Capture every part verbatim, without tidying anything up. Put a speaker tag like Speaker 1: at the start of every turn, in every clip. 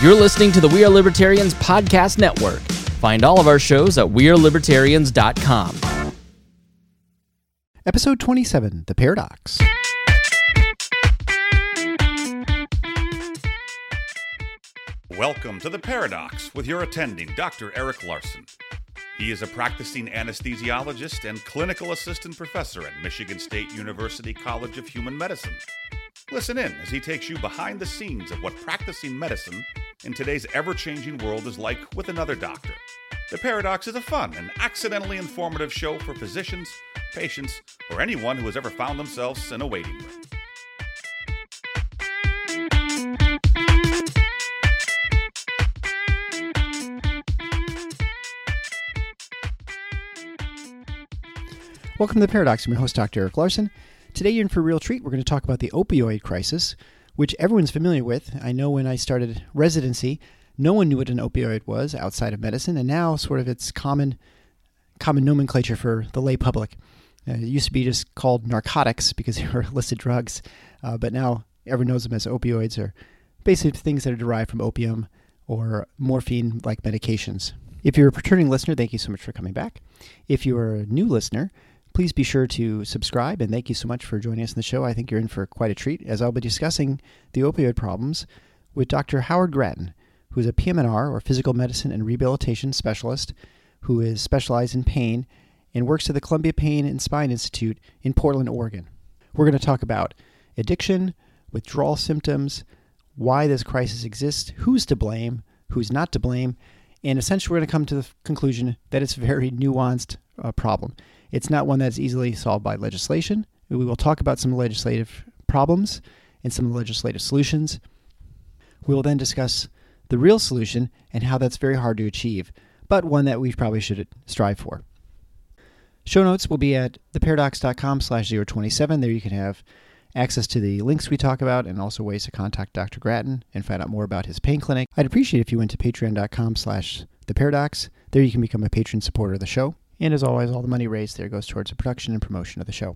Speaker 1: You're listening to the We Are Libertarians Podcast Network. Find all of our shows at we are libertarians dot com.
Speaker 2: Episode twenty-seven, The Paradox.
Speaker 3: Welcome to The Paradox with your attending, Doctor Eric Larson. He is a practicing anesthesiologist and clinical assistant professor at Michigan State University College of Human Medicine. Listen in as he takes you behind the scenes of what practicing medicine in today's ever-changing world is like with another doctor. The Paradox is a fun and accidentally informative show for physicians, patients, or anyone who has ever found themselves in a waiting room.
Speaker 2: Welcome to The Paradox. I'm your host, Doctor Eric Larson. Today you're in for a real treat. We're going to talk about the opioid crisis, which everyone's familiar with. I know when I started residency, no one knew what an opioid was outside of medicine, and now sort of it's common common nomenclature for the lay public. Uh, it used to be just called narcotics because they were illicit drugs, uh, but now everyone knows them as opioids, or basically things that are derived from opium or morphine-like medications. If you're a returning listener, thank you so much for coming back. If you're a new listener, please be sure to subscribe, and thank you so much for joining us in the show. I think you're in for quite a treat, as I'll be discussing the opioid problems with Doctor Howard Gratton, who is a P M N R, or Physical Medicine and Rehabilitation Specialist, who is specialized in pain and works at the Columbia Pain and Spine Institute in Portland, Oregon. We're going to talk about addiction, withdrawal symptoms, why this crisis exists, who's to blame, who's not to blame, and essentially we're going to come to the conclusion that it's a very nuanced uh, problem. It's not one that's easily solved by legislation. We will talk about some legislative problems and some legislative solutions. We will then discuss the real solution and how that's very hard to achieve, but one that we probably should strive for. Show notes will be at theparadox.com slash 027. There you can have access to the links we talk about and also ways to contact Doctor Gratton and find out more about his pain clinic. I'd appreciate if you went to patreon.com slash theparadox. There you can become a patron supporter of the show. And as always, all the money raised there goes towards the production and promotion of the show.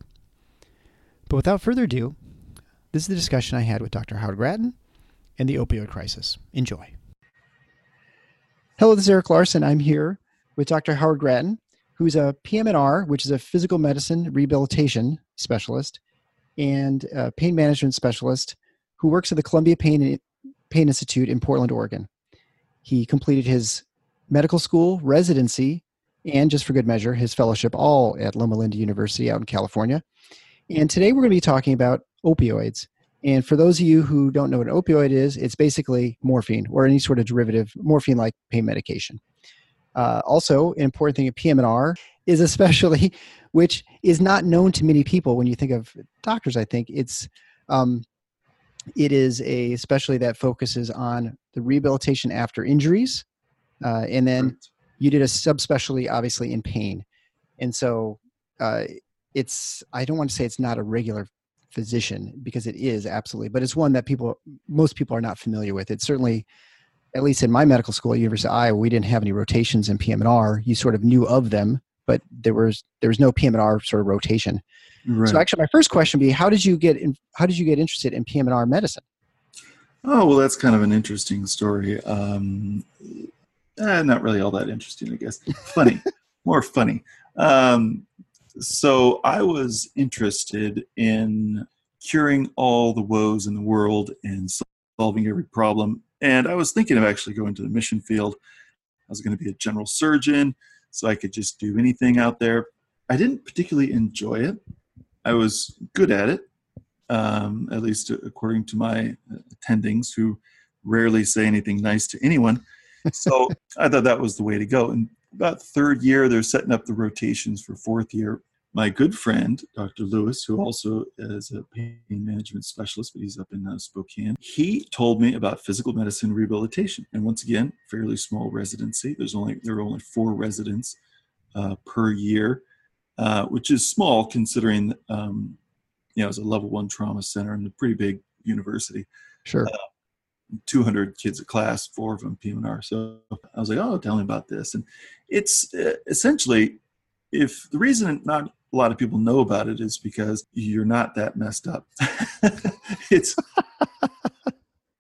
Speaker 2: But without further ado, this is the discussion I had with Doctor Howard Gratton and the opioid crisis. Enjoy. Hello, this is Eric Larson. I'm here with Doctor Howard Gratton, who's a P M N R, which is a physical medicine rehabilitation specialist, and a pain management specialist who works at the Columbia Pain, Pain Institute in Portland, Oregon. He completed his medical school, residency, and just for good measure, his fellowship all at Loma Linda University out in California. And today we're going to be talking about opioids. And for those of you who don't know what an opioid is, it's basically morphine or any sort of derivative, morphine-like pain medication. Uh, also, an important thing at P M N R is especially, which is not known to many people when you think of doctors, I think, it's um, it is a specialty that focuses on the rehabilitation after injuries, uh, and then right. You did a subspecialty, obviously, in pain. And so uh, it's, I don't want to say it's not a regular physician, because it is, absolutely, but it's one that people, most people are not familiar with. It's certainly, at least in my medical school at University of Iowa, we didn't have any rotations in P M N R. You sort of knew of them, but there was there was no P M N R sort of rotation. Right. So actually, my first question would be, how did you get in, how did you get interested in P M N R medicine?
Speaker 4: Oh, well, that's kind of an interesting story. Um, Eh, not really all that interesting, I guess. Funny, more funny. Um, so I was interested in curing all the woes in the world and solving every problem. And I was thinking of actually going to the mission field. I was going to be a general surgeon, so I could just do anything out there. I didn't particularly enjoy it. I was good at it, um, at least according to my attendings, who rarely say anything nice to anyone. So I thought that was the way to go. And about third year, they're setting up the rotations for fourth year. My good friend, Doctor Lewis, who also is a pain management specialist, but he's up in uh, Spokane, he told me about physical medicine rehabilitation. And once again, fairly small residency. There's only there are only four residents uh, per year, uh, which is small considering um, you know it's a level one trauma center and a pretty big university.
Speaker 2: Sure. Uh,
Speaker 4: two hundred kids a class, four of them P M N R. So I was like, oh, tell me about this. And it's uh, essentially, if the reason not a lot of people know about it is because you're not that messed up. It's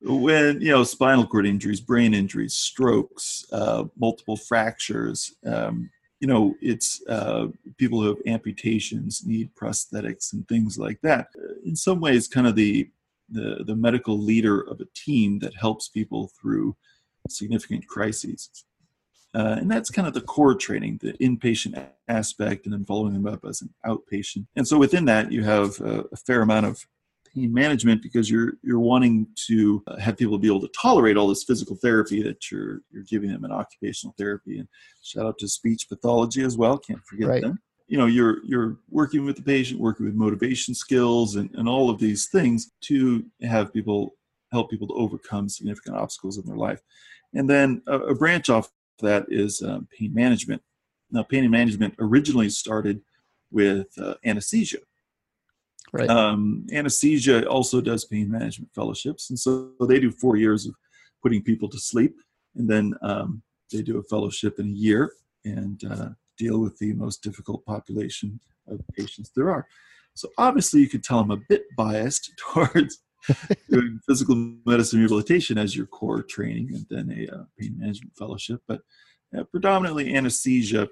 Speaker 4: when, you know, spinal cord injuries, brain injuries, strokes, uh, multiple fractures, um, you know, it's uh, people who have amputations need prosthetics and things like that. In some ways, kind of the, the, the medical leader of a team that helps people through significant crises. Uh, and that's kind of the core training, the inpatient aspect, and then following them up as an outpatient. And so within that, you have a, a fair amount of pain management because you're you're wanting to have people be able to tolerate all this physical therapy that you're you're giving them in occupational therapy. And shout out to speech pathology as well. Can't forget
Speaker 2: right.
Speaker 4: them. You know, you're you're working with the patient, working with motivation skills, and, and all of these things to have people help people to overcome significant obstacles in their life. And then a, a branch off that is um, pain management. Now, pain management originally started with uh, anesthesia.
Speaker 2: Right.
Speaker 4: Um, anesthesia also does pain management fellowships, and so they do four years of putting people to sleep, and then um, they do a fellowship in a year and uh, deal with the most difficult population of patients there are. So obviously, you could tell I'm a bit biased towards doing physical medicine rehabilitation as your core training, and then a uh, pain management fellowship. But uh, predominantly anesthesia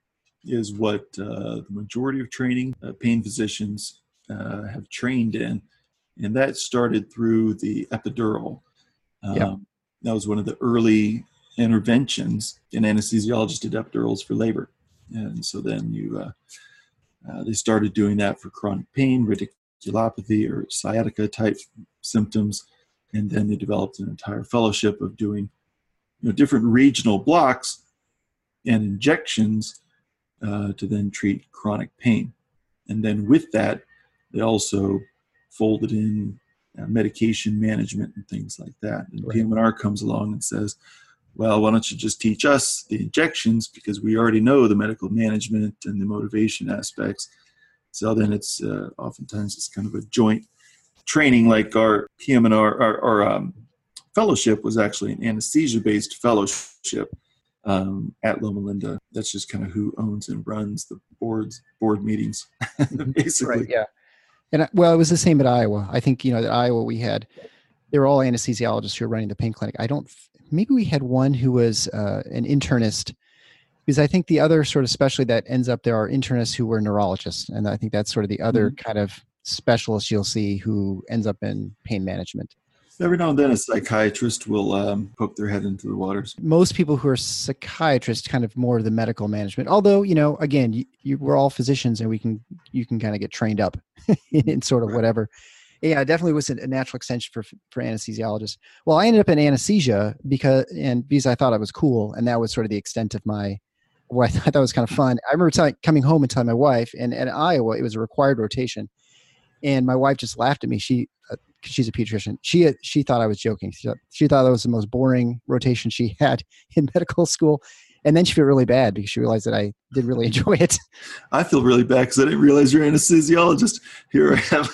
Speaker 4: is what uh, the majority of training uh, pain physicians uh, have trained in, and that started through the epidural. Um,
Speaker 2: yep.
Speaker 4: That was one of the early interventions, and anesthesiologists did epidurals for labor, and so then you uh, uh, they started doing that for chronic pain, radiculopathy or sciatica type symptoms, and then they developed an entire fellowship of doing, you know, different regional blocks and injections uh, to then treat chronic pain. And then with that, they also folded in uh, medication management and things like that. And
Speaker 2: right.
Speaker 4: P M and R comes along and says, well, why don't you just teach us the injections, because we already know the medical management and the motivation aspects. So then it's uh, oftentimes it's kind of a joint training, like our P M and R, our, our um, fellowship was actually an anesthesia-based fellowship um, at Loma Linda. That's just kind of who owns and runs the boards, board meetings, basically.
Speaker 2: Right, yeah. And well, it was the same at Iowa. I think, you know, at Iowa we had, they were all anesthesiologists who were running the pain clinic. I don't, maybe we had one who was uh, an internist, because I think the other sort of specialty that ends up there are internists who were neurologists. And I think that's sort of the other mm-hmm. kind of specialist you'll see who ends up in pain management.
Speaker 4: Every now and then a psychiatrist will um, poke their head into the waters.
Speaker 2: Most people who are psychiatrists kind of more the medical management. Although, you know, again, you, you, we're all physicians and we can, you can kind of get trained up in sort of whatever. Yeah, it definitely was a natural extension for for anesthesiologists. Well, I ended up in anesthesia because, and because I thought I was cool. And that was sort of the extent of my, what I thought was kind of fun. I remember telling, coming home and telling my wife, and at Iowa, it was a required rotation. And my wife just laughed at me. She, uh, she's a pediatrician. She she thought I was joking. She thought, she thought that was the most boring rotation she had in medical school. And then she felt really bad because she realized that I did really enjoy it.
Speaker 4: I feel really bad because I didn't realize you're an anesthesiologist. Here I am.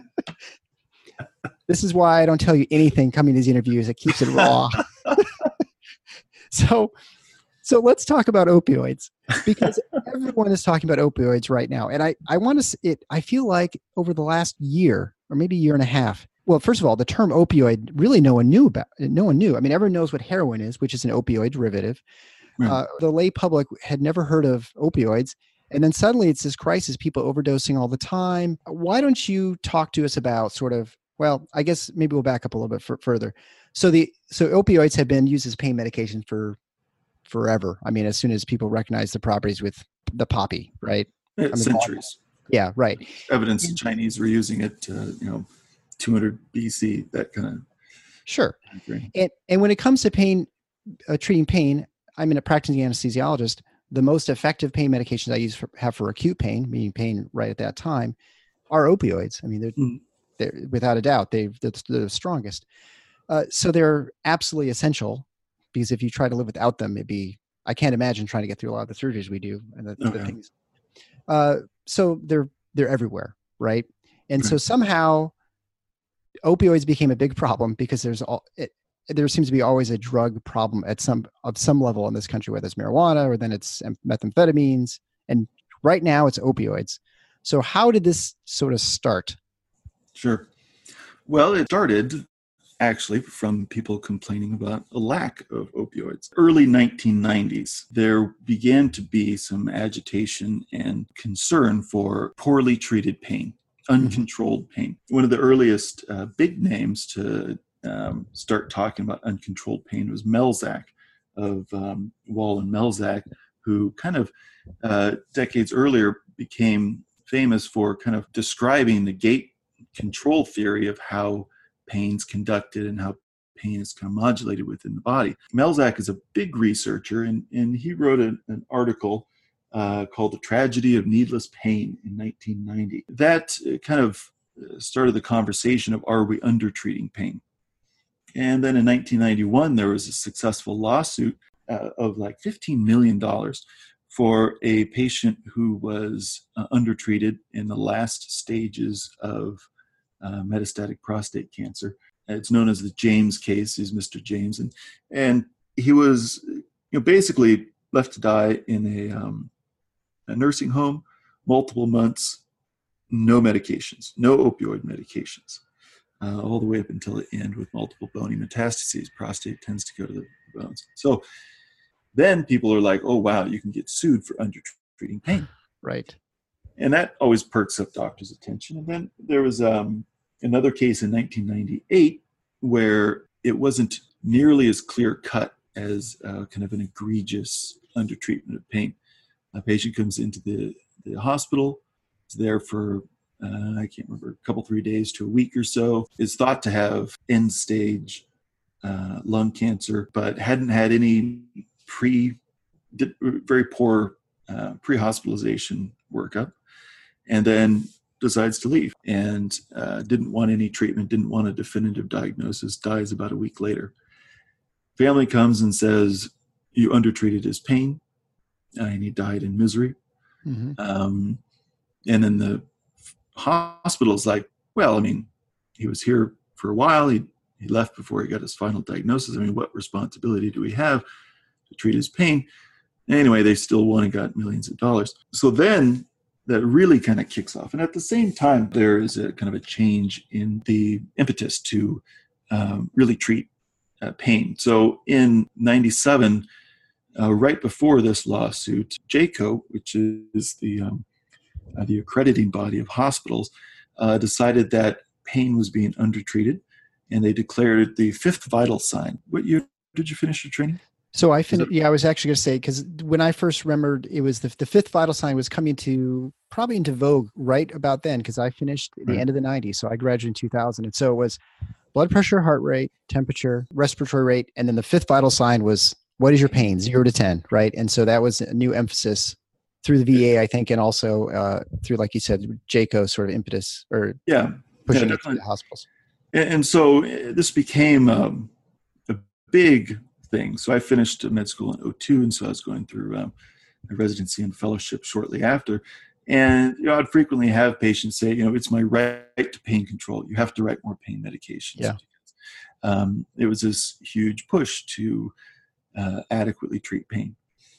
Speaker 2: This is why I don't tell you anything coming to these interviews. It keeps it raw. so, so let's talk about opioids, because everyone is talking about opioids right now. And I, I want to, it, I feel like over the last year or maybe a year and a half, well, first of all, the term opioid, really no one knew about. No one knew. I mean, everyone knows what heroin is, which is an opioid derivative. Right. Uh, the lay public had never heard of opioids. And then suddenly it's this crisis, people overdosing all the time. Why don't you talk to us about sort of, well, I guess maybe we'll back up a little bit f- further. So the so opioids have been used as pain medication for forever. I mean, as soon as people recognize the properties with the poppy, right?
Speaker 4: Yeah,
Speaker 2: I mean,
Speaker 4: centuries.
Speaker 2: Yeah, right.
Speaker 4: Evidence the Chinese were using it, uh, you know, two hundred B C, that kind of.
Speaker 2: Sure. And and when it comes to pain, uh, treating pain, I'm a practicing anesthesiologist. The most effective pain medications I use for, have for acute pain, meaning pain right at that time, are opioids. I mean, they're, mm. they're without a doubt, they, they're, they're the strongest. Uh, so they're absolutely essential, because if you try to live without them, it'd be, I can't imagine trying to get through a lot of the surgeries we do and the,
Speaker 4: okay.
Speaker 2: the things. Uh, so they're, they're everywhere. Right. And right. so somehow opioids became a big problem because there's all, it, there seems to be always a drug problem at some of some level in this country, whether it's marijuana or then it's methamphetamines. And right now it's opioids. So how did this sort of start?
Speaker 4: Sure. Well, it started actually from people complaining about a lack of opioids. Early nineteen nineties, there began to be some agitation and concern for poorly treated pain, uncontrolled pain. One of the earliest uh, big names to um, start talking about uncontrolled pain was Melzack of um, Wall and Melzack, who kind of uh, decades earlier became famous for kind of describing the gate control theory of how pain's conducted and how pain is kind of modulated within the body. Melzack is a big researcher, and, and he wrote a, an article uh, called The Tragedy of Needless Pain in nineteen ninety. That kind of started the conversation of, are we undertreating pain? And then in nineteen ninety-one, there was a successful lawsuit uh, of like fifteen million dollars for a patient who was uh, undertreated in the last stages of uh, metastatic prostate cancer. It's known as the James case. He's Mister James. And, and he was you know, basically left to die in a, um, a nursing home, multiple months, no medications, no opioid medications. Uh, all the way up until the end with multiple bony metastases. Prostate tends to go to the bones. So then people are like, oh, wow, you can get sued for undertreating pain.
Speaker 2: Right.
Speaker 4: And that always perks up doctors' attention. And then there was um, another case in nineteen ninety-eight where it wasn't nearly as clear-cut as uh, kind of an egregious undertreatment of pain. A patient comes into the, the hospital, is there for Uh, I can't remember, a couple, three days to a week or so, is thought to have end-stage uh, lung cancer, but hadn't had any pre, did very poor uh, pre-hospitalization workup, and then decides to leave and uh, didn't want any treatment, didn't want a definitive diagnosis, dies about a week later. Family comes and says, you undertreated his pain, uh, and he died in misery. Mm-hmm. Um, and then the hospital's like, well, I mean, he was here for a while. He he left before he got his final diagnosis. I mean, what responsibility do we have to treat his pain? Anyway, they still won and got millions of dollars. So then that really kind of kicks off. And at the same time, there is a kind of a change in the impetus to um, really treat uh, pain. So in ninety-seven, uh, right before this lawsuit, J C O, which is the um, Uh, the accrediting body of hospitals, uh, decided that pain was being undertreated, and they declared it the fifth vital sign. What year did you finish your training?
Speaker 2: So I finished, yeah, I was actually going to say, because when I first remembered, it was the, the fifth vital sign was coming to probably into vogue right about then, because I finished at the right. end of the nineties. So I graduated in two thousand. And so it was blood pressure, heart rate, temperature, respiratory rate. And then the fifth vital sign was, what is your pain? Zero to ten, right? And so that was a new emphasis through the V A, I think, and also uh, through, like you said, J C O sort of impetus or
Speaker 4: yeah,
Speaker 2: pushing
Speaker 4: yeah,
Speaker 2: it through the hospitals.
Speaker 4: And, and so this became um, a big thing. So I finished med school in oh two, and so I was going through um, my residency and fellowship shortly after. And you know, I'd frequently have patients say, you know, it's my right to pain control. You have to write more pain medications.
Speaker 2: Yeah.
Speaker 4: Um, it was this huge push to uh, adequately treat pain.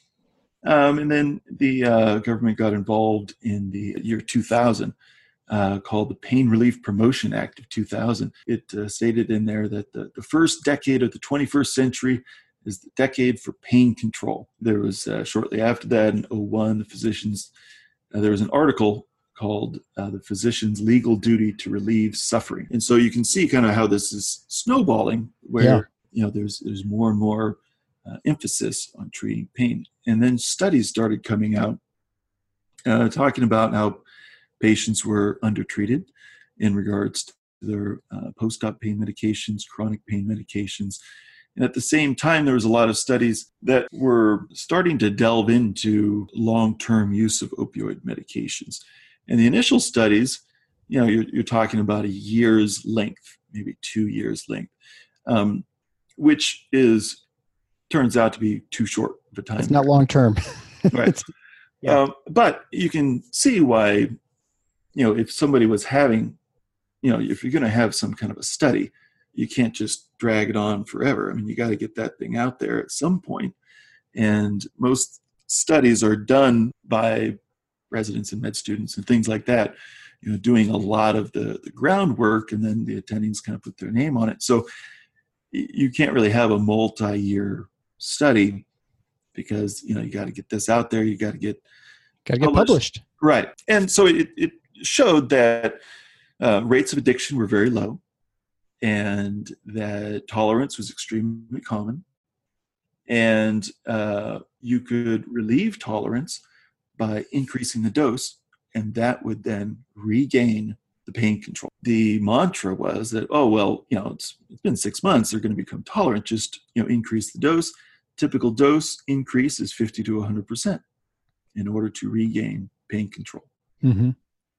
Speaker 4: Um, and then the uh, government got involved in the year two thousand, uh, called the Pain Relief Promotion Act of two thousand. It uh, stated in there that the, the first decade of the twenty-first century is the decade for pain control. There was uh, shortly after that in oh one, the physicians, uh, there was an article called uh, The Physician's Legal Duty to Relieve Suffering. And so you can see kind of how this is snowballing, where yeah. you know there's there's more and more uh, emphasis on treating pain. And then studies started coming out uh, talking about how patients were undertreated in regards to their uh, post-op pain medications, chronic pain medications. And at the same time, there was a lot of studies that were starting to delve into long-term use of opioid medications. And the initial studies, you know, you're, you're talking about a year's length, maybe two years length, um, which is turns out to be too short of a time.
Speaker 2: It's not long-term.
Speaker 4: Right. yeah. Um, but you can see why, you know, if somebody was having, you know, if you're going to have some kind of a study, you can't just drag it on forever. I mean, you got to get that thing out there at some point. And most studies are done by residents and med students and things like that you know, doing a lot of the, the groundwork, and then the attendings kind of put their name on it. So you can't really have a multi-year study because, you know, you got to get this out there. You got to get
Speaker 2: got to get published. published.
Speaker 4: Right. And so it, it showed that uh, rates of addiction were very low and that tolerance was extremely common. And uh, you could relieve tolerance by increasing the dose, and that would then regain the pain control. The mantra was that, oh, well, you know, it's, it's been six months, they're going to become tolerant, just, you know, increase the dose. Typical dose increase is fifty to one hundred percent in order to regain pain control.
Speaker 2: Mm-hmm.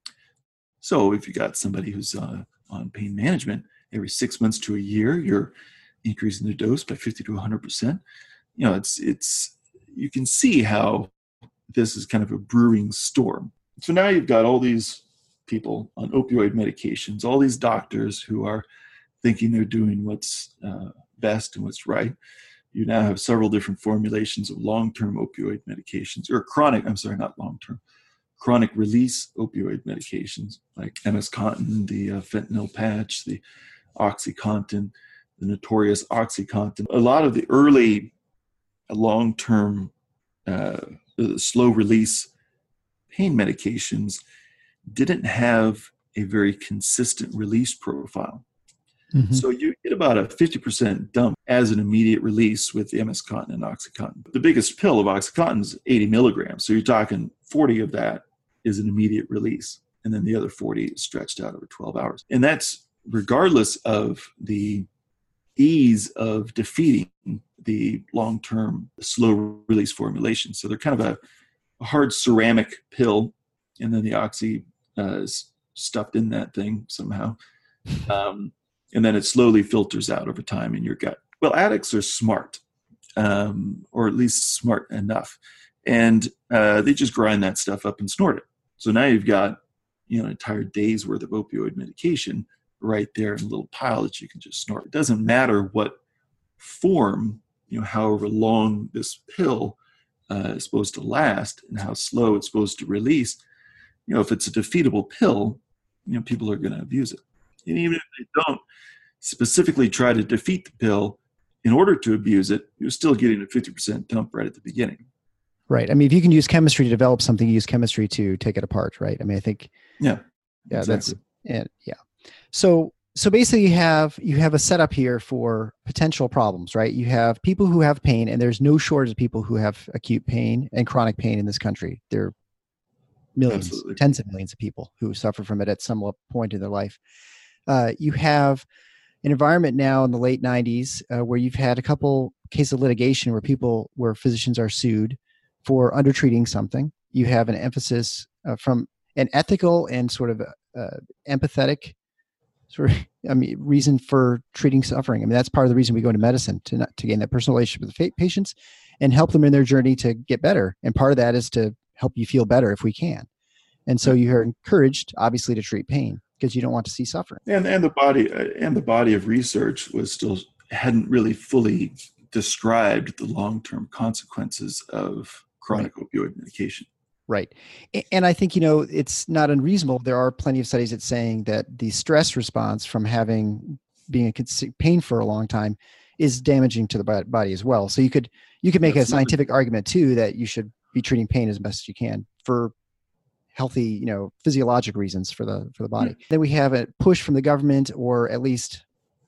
Speaker 4: So if you got somebody who's uh, on pain management, every six months to a year, you're increasing the dose by fifty to one hundred percent. You know, it's, it's, you can see how this is kind of a brewing storm. So now you've got all these people on opioid medications, all these doctors who are thinking they're doing what's uh, best and what's right. You now have several different formulations of long-term opioid medications, or chronic, I'm sorry, not long-term, chronic release opioid medications like Emiscontin, the uh, fentanyl patch, the OxyContin, the notorious OxyContin. A lot of the early long-term uh, slow-release pain medications didn't have a very consistent release profile.
Speaker 2: Mm-hmm.
Speaker 4: So you get about a fifty percent dump as an immediate release with the Emiscontin and OxyContin. The biggest pill of OxyContin is eighty milligrams. So you're talking forty of that is an immediate release. And then the other forty is stretched out over twelve hours. And that's regardless of the ease of defeating the long-term slow release formulation. So they're kind of a, a hard ceramic pill, and then the oxy uh, is stuffed in that thing somehow. Um, and then it slowly filters out over time in your gut. Well, addicts are smart, um, or at least smart enough. And uh, they just grind that stuff up and snort it. So now you've got, you know, an entire day's worth of opioid medication right there in a little pile that you can just snort. It doesn't matter what form, you know, however long this pill uh, is supposed to last and how slow it's supposed to release. You know, if it's a defeatable pill, you know, people are going to abuse it. And even if they don't specifically try to defeat the pill in order to abuse it, you're still getting a fifty percent dump right at the beginning.
Speaker 2: Right. I mean, if you can use chemistry to develop something, you use chemistry to take it apart, right? I mean, I think.
Speaker 4: Yeah.
Speaker 2: Yeah,
Speaker 4: exactly.
Speaker 2: that's and yeah. So so basically, you have you have a setup here for potential problems, right? You have people who have pain, and there's no shortage of people who have acute pain and chronic pain in this country. There are millions,
Speaker 4: Absolutely.
Speaker 2: tens of millions of people who suffer from it at some point in their life. Uh, you have an environment now in the late nineties uh, where you've had a couple cases of litigation where people, where physicians are sued for undertreating something. You have an emphasis uh, from an ethical and sort of uh, empathetic sort of, I mean, reason for treating suffering. I mean, that's part of the reason we go into medicine, to not, to gain that personal relationship with the patients and help them in their journey to get better. And part of that is to help you feel better if we can. And so you are encouraged, obviously, to treat pain because you don't want to see suffering.
Speaker 4: And and the body and the body of research was still hadn't really fully described the long-term consequences of chronic right. opioid medication.
Speaker 2: Right. And I think, you know, it's not unreasonable. There are plenty of studies that saying that the stress response from having being in pain for a long time is damaging to the body as well. So you could you could make Absolutely. a scientific argument too that you should be treating pain as best as you can for healthy, you know, physiologic reasons for the for the body. Mm-hmm. Then we have a push from the government, or at least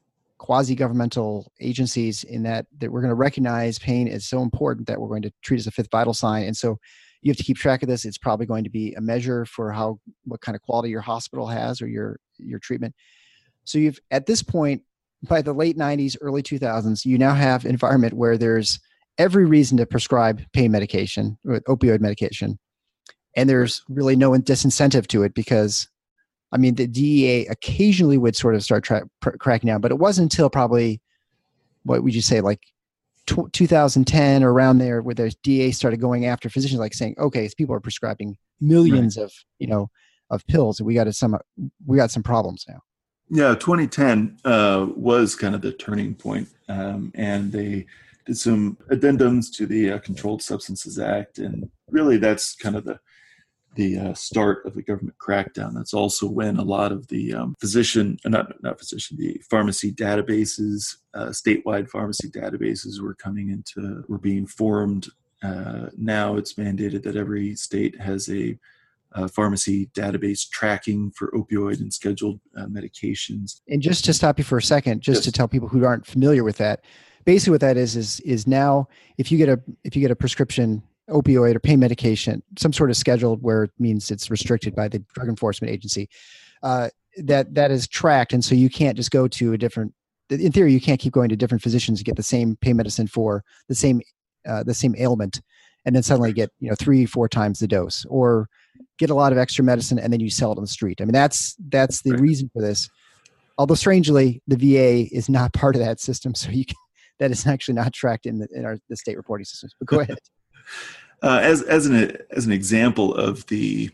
Speaker 2: quasi-governmental agencies, in that that we're going to recognize pain is so important that we're going to treat it as a fifth vital sign. And so you have to keep track of this. It's probably going to be a measure for how what kind of quality your hospital has or your your treatment. So you've at this point, by the late nineties, early two thousands, you now have an environment where there's every reason to prescribe pain medication, or opioid medication. And there's really no disincentive to it because, I mean, the D E A occasionally would sort of start tra- pr- cracking down, but it wasn't until probably, what would you say, like tw- two thousand ten or around there, where the D E A started going after physicians, like saying, okay, so people are prescribing millions right. of, you know, of pills, and we got to some, we got some problems now.
Speaker 4: Yeah, twenty ten uh, was kind of the turning point, um, and they did some addendums to the uh, Controlled Substances Act, and really that's kind of the the uh, start of the government crackdown. That's also when a lot of the um, physician, uh, not not physician, the pharmacy databases, uh, statewide pharmacy databases were coming into, were being formed. Uh, now it's mandated that every state has a uh, pharmacy database tracking for opioid and scheduled uh, medications.
Speaker 2: And just to stop you for a second, just
Speaker 4: Yes.
Speaker 2: to tell people who aren't familiar with that, basically what that is is is now if you get a if you get a prescription opioid or pain medication, some sort of scheduled where it means it's restricted by the Drug Enforcement Agency, uh, that that is tracked, and so you can't just go to a different. In theory, you can't keep going to different physicians to get the same pain medicine for the same uh, the same ailment, and then suddenly get you know three four times the dose, or get a lot of extra medicine and then you sell it on the street. I mean, that's that's the
Speaker 4: Right.
Speaker 2: reason for this. Although strangely, the V A is not part of that system, so you can, that is actually not tracked in the in our the state reporting systems. But go ahead.
Speaker 4: Uh, as as an as an example of the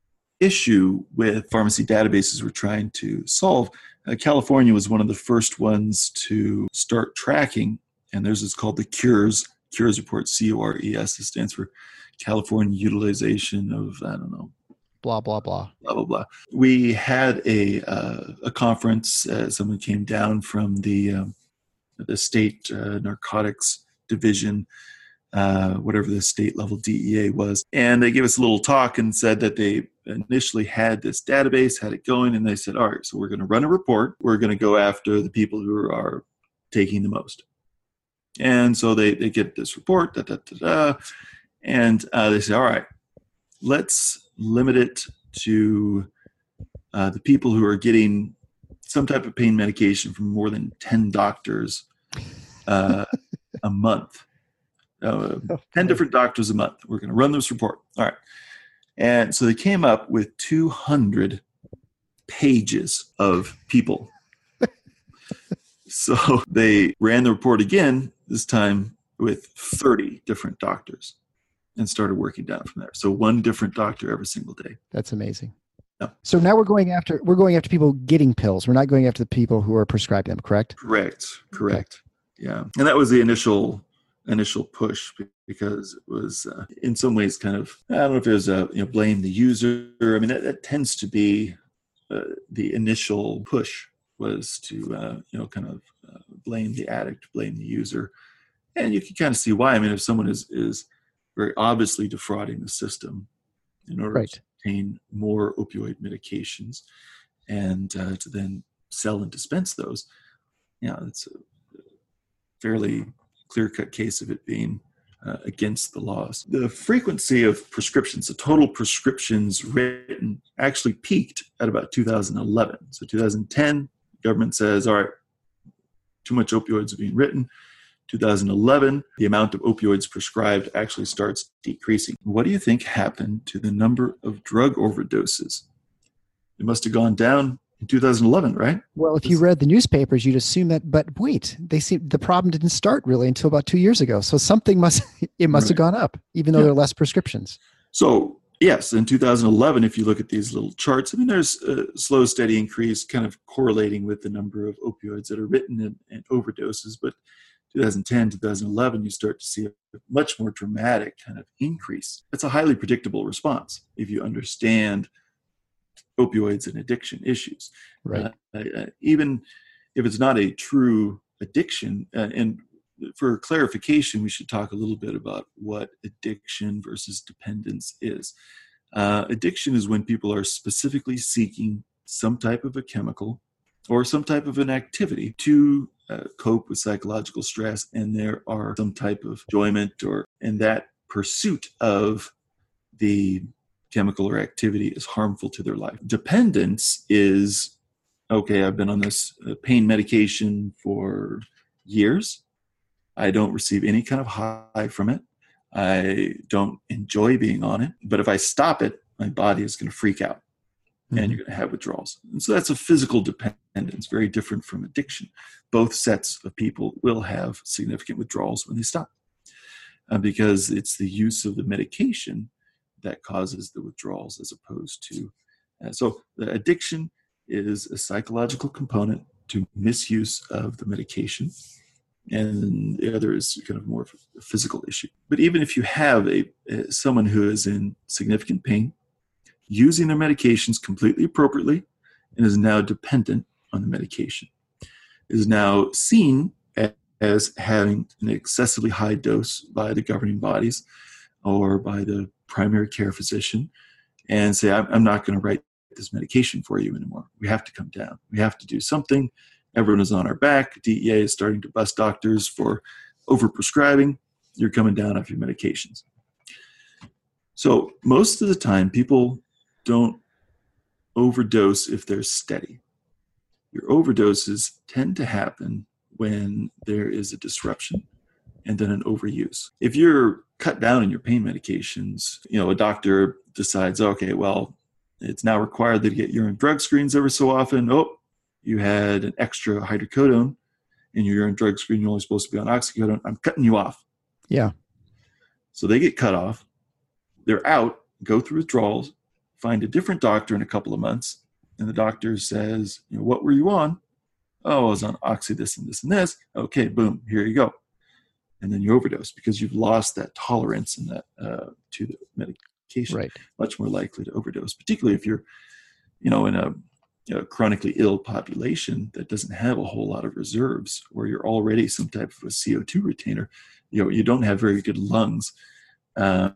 Speaker 4: issue with pharmacy databases we're trying to solve, uh, California was one of the first ones to start tracking, and there's this called the CURES CURES report, C U R E S. It stands for California Utilization of, I don't know,
Speaker 2: Blah blah blah.
Speaker 4: blah blah blah. We had a uh, a conference. Uh, someone came down from the um, the state uh, narcotics division, uh, whatever the state level D E A was, and they gave us a little talk and said that they initially had this database, had it going, and they said, all right, so we're going to run a report. We're going to go after the people who are taking the most. And so they, they get this report, da, da, da, da, and uh, they say, all right, let's limit it to uh, the people who are getting some type of pain medication from more than ten doctors uh, a month. Uh, ten different doctors a month. We're going to run this report. All right. And so they came up with two hundred pages of people. So they ran the report again, this time with thirty different doctors, and started working down from there. So one different doctor every single day.
Speaker 2: That's amazing.
Speaker 4: Yeah.
Speaker 2: So now we're going after we're going after people getting pills. We're not going after the people who are prescribed them, correct?
Speaker 4: Correct. Correct. Yeah. And that was the initial initial push, because it was uh, in some ways kind of, I don't know if it was a, you know, blame the user. I mean, that, that tends to be uh, the initial push, was to, uh, you know, kind of uh, blame the addict, blame the user. And you can kind of see why. I mean, if someone is, is very obviously defrauding the system in order
Speaker 2: Right.
Speaker 4: to obtain more opioid medications and uh, to then sell and dispense those, yeah, it's a fairly clear-cut case of it being uh, against the laws. The frequency of prescriptions, the total prescriptions written, actually peaked at about two thousand eleven. So two thousand ten, government says, all right, too much opioids are being written. two thousand eleven, the amount of opioids prescribed actually starts decreasing. What do you think happened to the number of drug overdoses? It must have gone down in two thousand eleven, right?
Speaker 2: Well, if you read the newspapers, you'd assume that, but wait, they see the problem didn't start really until about two years ago. So something must, it must have
Speaker 4: Right.
Speaker 2: gone up, even though
Speaker 4: Yeah.
Speaker 2: there are less prescriptions.
Speaker 4: So yes, in two thousand eleven, if you look at these little charts, I mean, there's a slow, steady increase kind of correlating with the number of opioids that are written and, and overdoses. But two thousand ten, two thousand eleven, you start to see a much more dramatic kind of increase. It's a highly predictable response if you understand opioids and addiction issues.
Speaker 2: Right.
Speaker 4: Uh, uh, even if it's not a true addiction, uh, and for clarification, we should talk a little bit about what addiction versus dependence is. Uh, addiction is when people are specifically seeking some type of a chemical or some type of an activity to uh, cope with psychological stress, and there are some type of enjoyment, or and that pursuit of the chemical or activity is harmful to their life. Dependence is, okay, I've been on this uh, pain medication for years. I don't receive any kind of high from it. I don't enjoy being on it. But if I stop it, my body is going to freak out,
Speaker 2: Mhm.
Speaker 4: and you're going to have withdrawals. And so that's a physical dependence, very different from addiction. Both sets of people will have significant withdrawals when they stop, uh, because it's the use of the medication that causes the withdrawals, as opposed to, uh, so the addiction is a psychological component to misuse of the medication, and the other is kind of more of a physical issue. But even if you have a, a someone who is in significant pain, using their medications completely appropriately and is now dependent on the medication, is now seen as having an excessively high dose by the governing bodies or by the primary care physician, and say, I'm not going to write this medication for you anymore. We have to come down. We have to do something. Everyone is on our back. D E A is starting to bust doctors for overprescribing. You're coming down off your medications. So most of the time, people don't overdose if they're steady. Your overdoses tend to happen when there is a disruption and then an overuse. If you're cut down in your pain medications, you know, a doctor decides, okay, well, it's now required that you get urine drug screens every so often. Oh, you had an extra hydrocodone in your urine drug screen. You're only supposed to be on oxycodone. I'm cutting you off.
Speaker 2: Yeah.
Speaker 4: So they get cut off. They're out, go through withdrawals, find a different doctor in a couple of months. And the doctor says, you know, what were you on? Oh, I was on oxy, this and this and this. Okay, boom, here you go. And then you overdose because you've lost that tolerance and that uh, to the medication.
Speaker 2: Right.
Speaker 4: Much more likely to overdose, particularly if you're, you know, in a, you know, chronically ill population that doesn't have a whole lot of reserves, or you're already some type of a C O two retainer. You know, you don't have very good lungs. Um,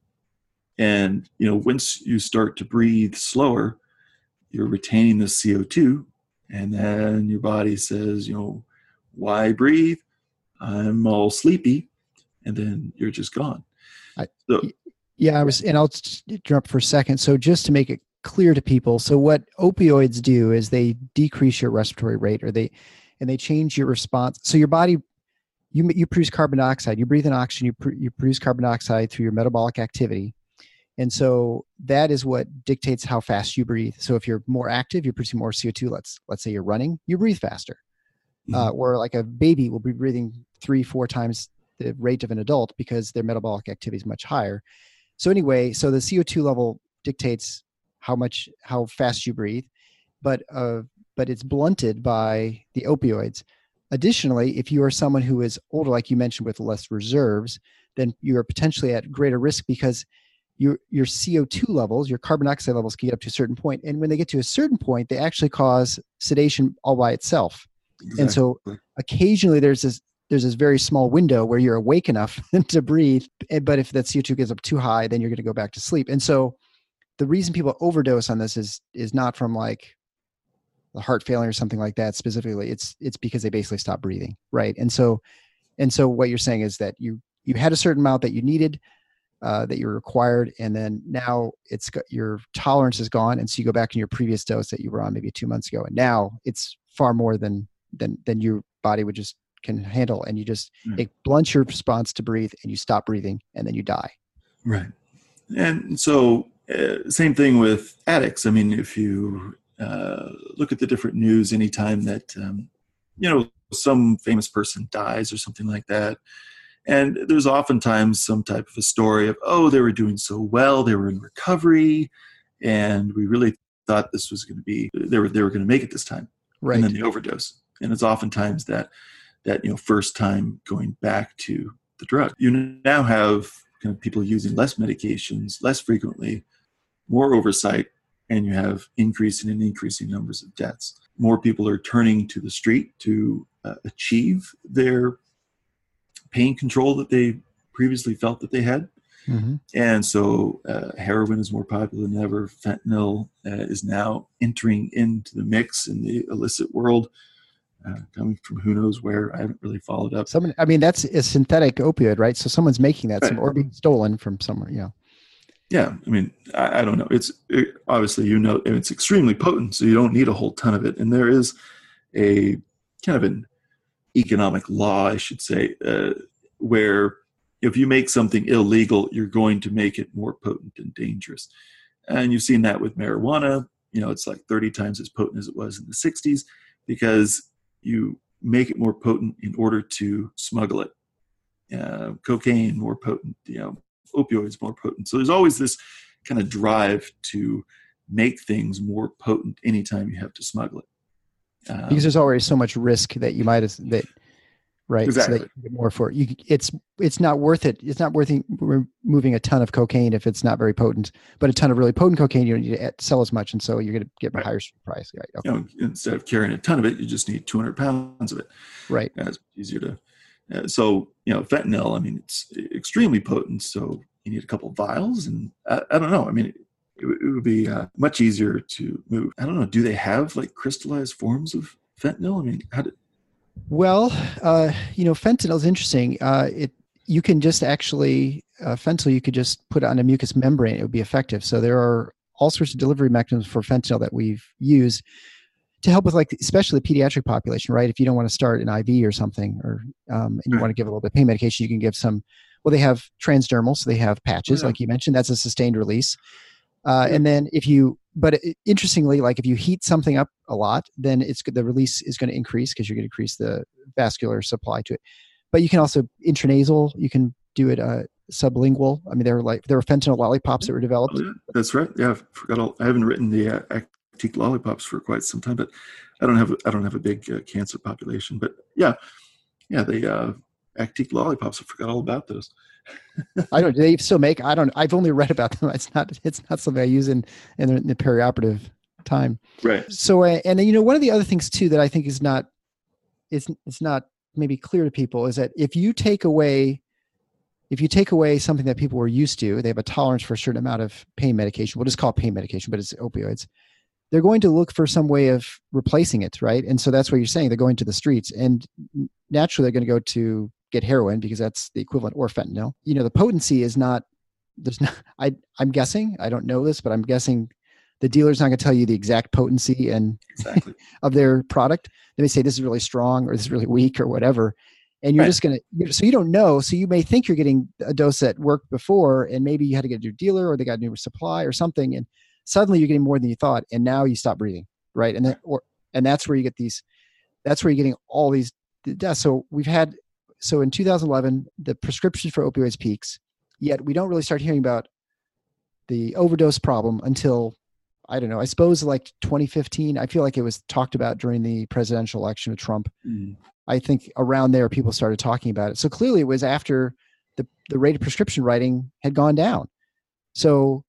Speaker 4: and, you know, once you start to breathe slower, you're retaining the C O two, and then your body says, you know, why breathe? I'm all sleepy, and then you're just gone.
Speaker 2: I,
Speaker 4: so,
Speaker 2: yeah, I was, and I'll jump for a second. So just to make it clear to people, so what opioids do is they decrease your respiratory rate, or they, and they change your response. So your body, you you produce carbon dioxide, you breathe in oxygen, you pr- you produce carbon dioxide through your metabolic activity. And so that is what dictates how fast you breathe. So if you're more active, you're producing more C O two. Let's let's say you're running, you breathe faster. Mm-hmm. Uh, or like a baby will be breathing three, four times the rate of an adult because their metabolic activity is much higher. So anyway, so the C O two level dictates how much, how fast you breathe, but uh, but it's blunted by the opioids. Additionally, if you are someone who is older, like you mentioned, with less reserves, then you are potentially at greater risk because your your C O two levels, your carbon dioxide levels can get up to a certain point. And when they get to a certain point, they actually cause sedation all by itself. Exactly. And so occasionally there's this there's this very small window where you're awake enough to breathe. But if that C O two gets up too high, then you're going to go back to sleep. And so the reason people overdose on this is is not from like the heart failure or something like that specifically. It's it's because they basically stop breathing, right? And so and so what you're saying is that you you had a certain amount that you needed, uh, that you required, and then now it's got, your tolerance is gone, and so you go back in your previous dose that you were on maybe two months ago, and now it's far more than than than your body would just can handle, and you just mm. it blunts your response to breathe, and you stop breathing, and then you die.
Speaker 4: Right. And so uh, same thing with addicts. I mean, if you uh, look at the different news, anytime that um, you know some famous person dies or something like that, and there's oftentimes some type of a story of, oh, they were doing so well, they were in recovery, and we really thought this was going to be they were they were going to make it this time,
Speaker 2: right?
Speaker 4: And then they overdose. And it's oftentimes that, that you know, first time going back to the drug. You now have kind of people using less medications, less frequently, more oversight, and you have increasing and increasing numbers of deaths. More people are turning to the street to uh, achieve their pain control that they previously felt that they had. Mm-hmm. And so uh, heroin is more popular than ever. Fentanyl uh, is now entering into the mix in the illicit world. Uh, coming from who knows where. I haven't really followed up.
Speaker 2: Someone, I mean, that's a synthetic opioid, right? So someone's making that,
Speaker 4: right.
Speaker 2: some, or being stolen from somewhere. Yeah.
Speaker 4: Yeah. I mean, I, I don't know. It's it, obviously, you know, it's extremely potent, so you don't need a whole ton of it. And there is a kind of an economic law, I should say, uh, where if you make something illegal, you're going to make it more potent and dangerous. And you've seen that with marijuana. You know, it's like thirty times as potent as it was in the sixties because you make it more potent in order to smuggle it. Uh, cocaine more potent, you know, opioids more potent. So there's always this kind of drive to make things more potent anytime you have to smuggle it. Um,
Speaker 2: because there's already so much risk that you might have, that right?
Speaker 4: Exactly.
Speaker 2: So that you get more for it. You, it's it's not worth it. It's not worth removing a ton of cocaine if it's not very potent. But a ton of really potent cocaine, you don't need to sell as much, and so you're going to get a
Speaker 4: Right.
Speaker 2: higher price. Right? Okay.
Speaker 4: You know, instead of carrying a ton of it, you just need two hundred pounds of it.
Speaker 2: Right.
Speaker 4: Uh, it's easier to. Uh, so you know, fentanyl. I mean, it's extremely potent. So you need a couple vials, and I, I don't know. I mean, it, it would be uh, much easier to move. I don't know. Do they have like crystallized forms of fentanyl? I mean, how did?
Speaker 2: Well, uh, you know, fentanyl is interesting. Uh, it you can just actually uh, fentanyl. You could just put it on a mucous membrane; it would be effective. So there are all sorts of delivery mechanisms for fentanyl that we've used to help with, like, especially the pediatric population, right? If you don't want to start an I V or something, or um, and you
Speaker 4: Right.
Speaker 2: want to give a little bit of pain medication, you can give some. Well, they have transdermal, so they have patches,
Speaker 4: Yeah.
Speaker 2: like you mentioned. That's a sustained release. Uh, and then if you, but it, interestingly, like if you heat something up a lot, then it's the release is going to increase because you're going to increase the vascular supply to it. But you can also intranasal. You can do it uh, sublingual. I mean, there are like there are fentanyl lollipops that were developed.
Speaker 4: Oh, yeah, that's right. Yeah, I forgot all. I haven't written the uh, Actique lollipops for quite some time, but I don't have I don't have a big uh, cancer population. But yeah, yeah, the uh, Actique lollipops. I forgot all about those.
Speaker 2: I don't. Do they still make? I don't. I've only read about them. It's not. It's not something I use in in the, in the perioperative time.
Speaker 4: Right.
Speaker 2: So, uh, and then, you know, one of the other things too that I think is not, it's it's not maybe clear to people is that if you take away, if you take away something that people were used to, they have a tolerance for a certain amount of pain medication. We'll just call it pain medication, but it's opioids. They're going to look for some way of replacing it, right? And so that's what you're saying. They're going to the streets, and naturally they're going to go to get heroin because that's the equivalent, or fentanyl. You know, the potency is not, there's not, I, I'm guessing, I don't know this, but I'm guessing the dealer's not going to tell you the exact potency and
Speaker 4: Exactly.
Speaker 2: of their product. They may say this is really strong or this is really weak or whatever. And you're
Speaker 4: Right.
Speaker 2: just going to, so you don't know. So you may think you're getting a dose that worked before, and maybe you had to get a new dealer or they got a new supply or something. And suddenly you're getting more than you thought. And now you stop breathing. Right. And then, or, and that's where you get these, that's where you're getting all these deaths. So we've had, so in two thousand eleven, the prescription for opioids peaks, yet we don't really start hearing about the overdose problem until, I don't know, I suppose like twenty fifteen. I feel like it was talked about during the presidential election of Trump.
Speaker 4: Mm.
Speaker 2: I think around there, people started talking about it. So clearly it was after the, the rate of prescription writing had gone down. So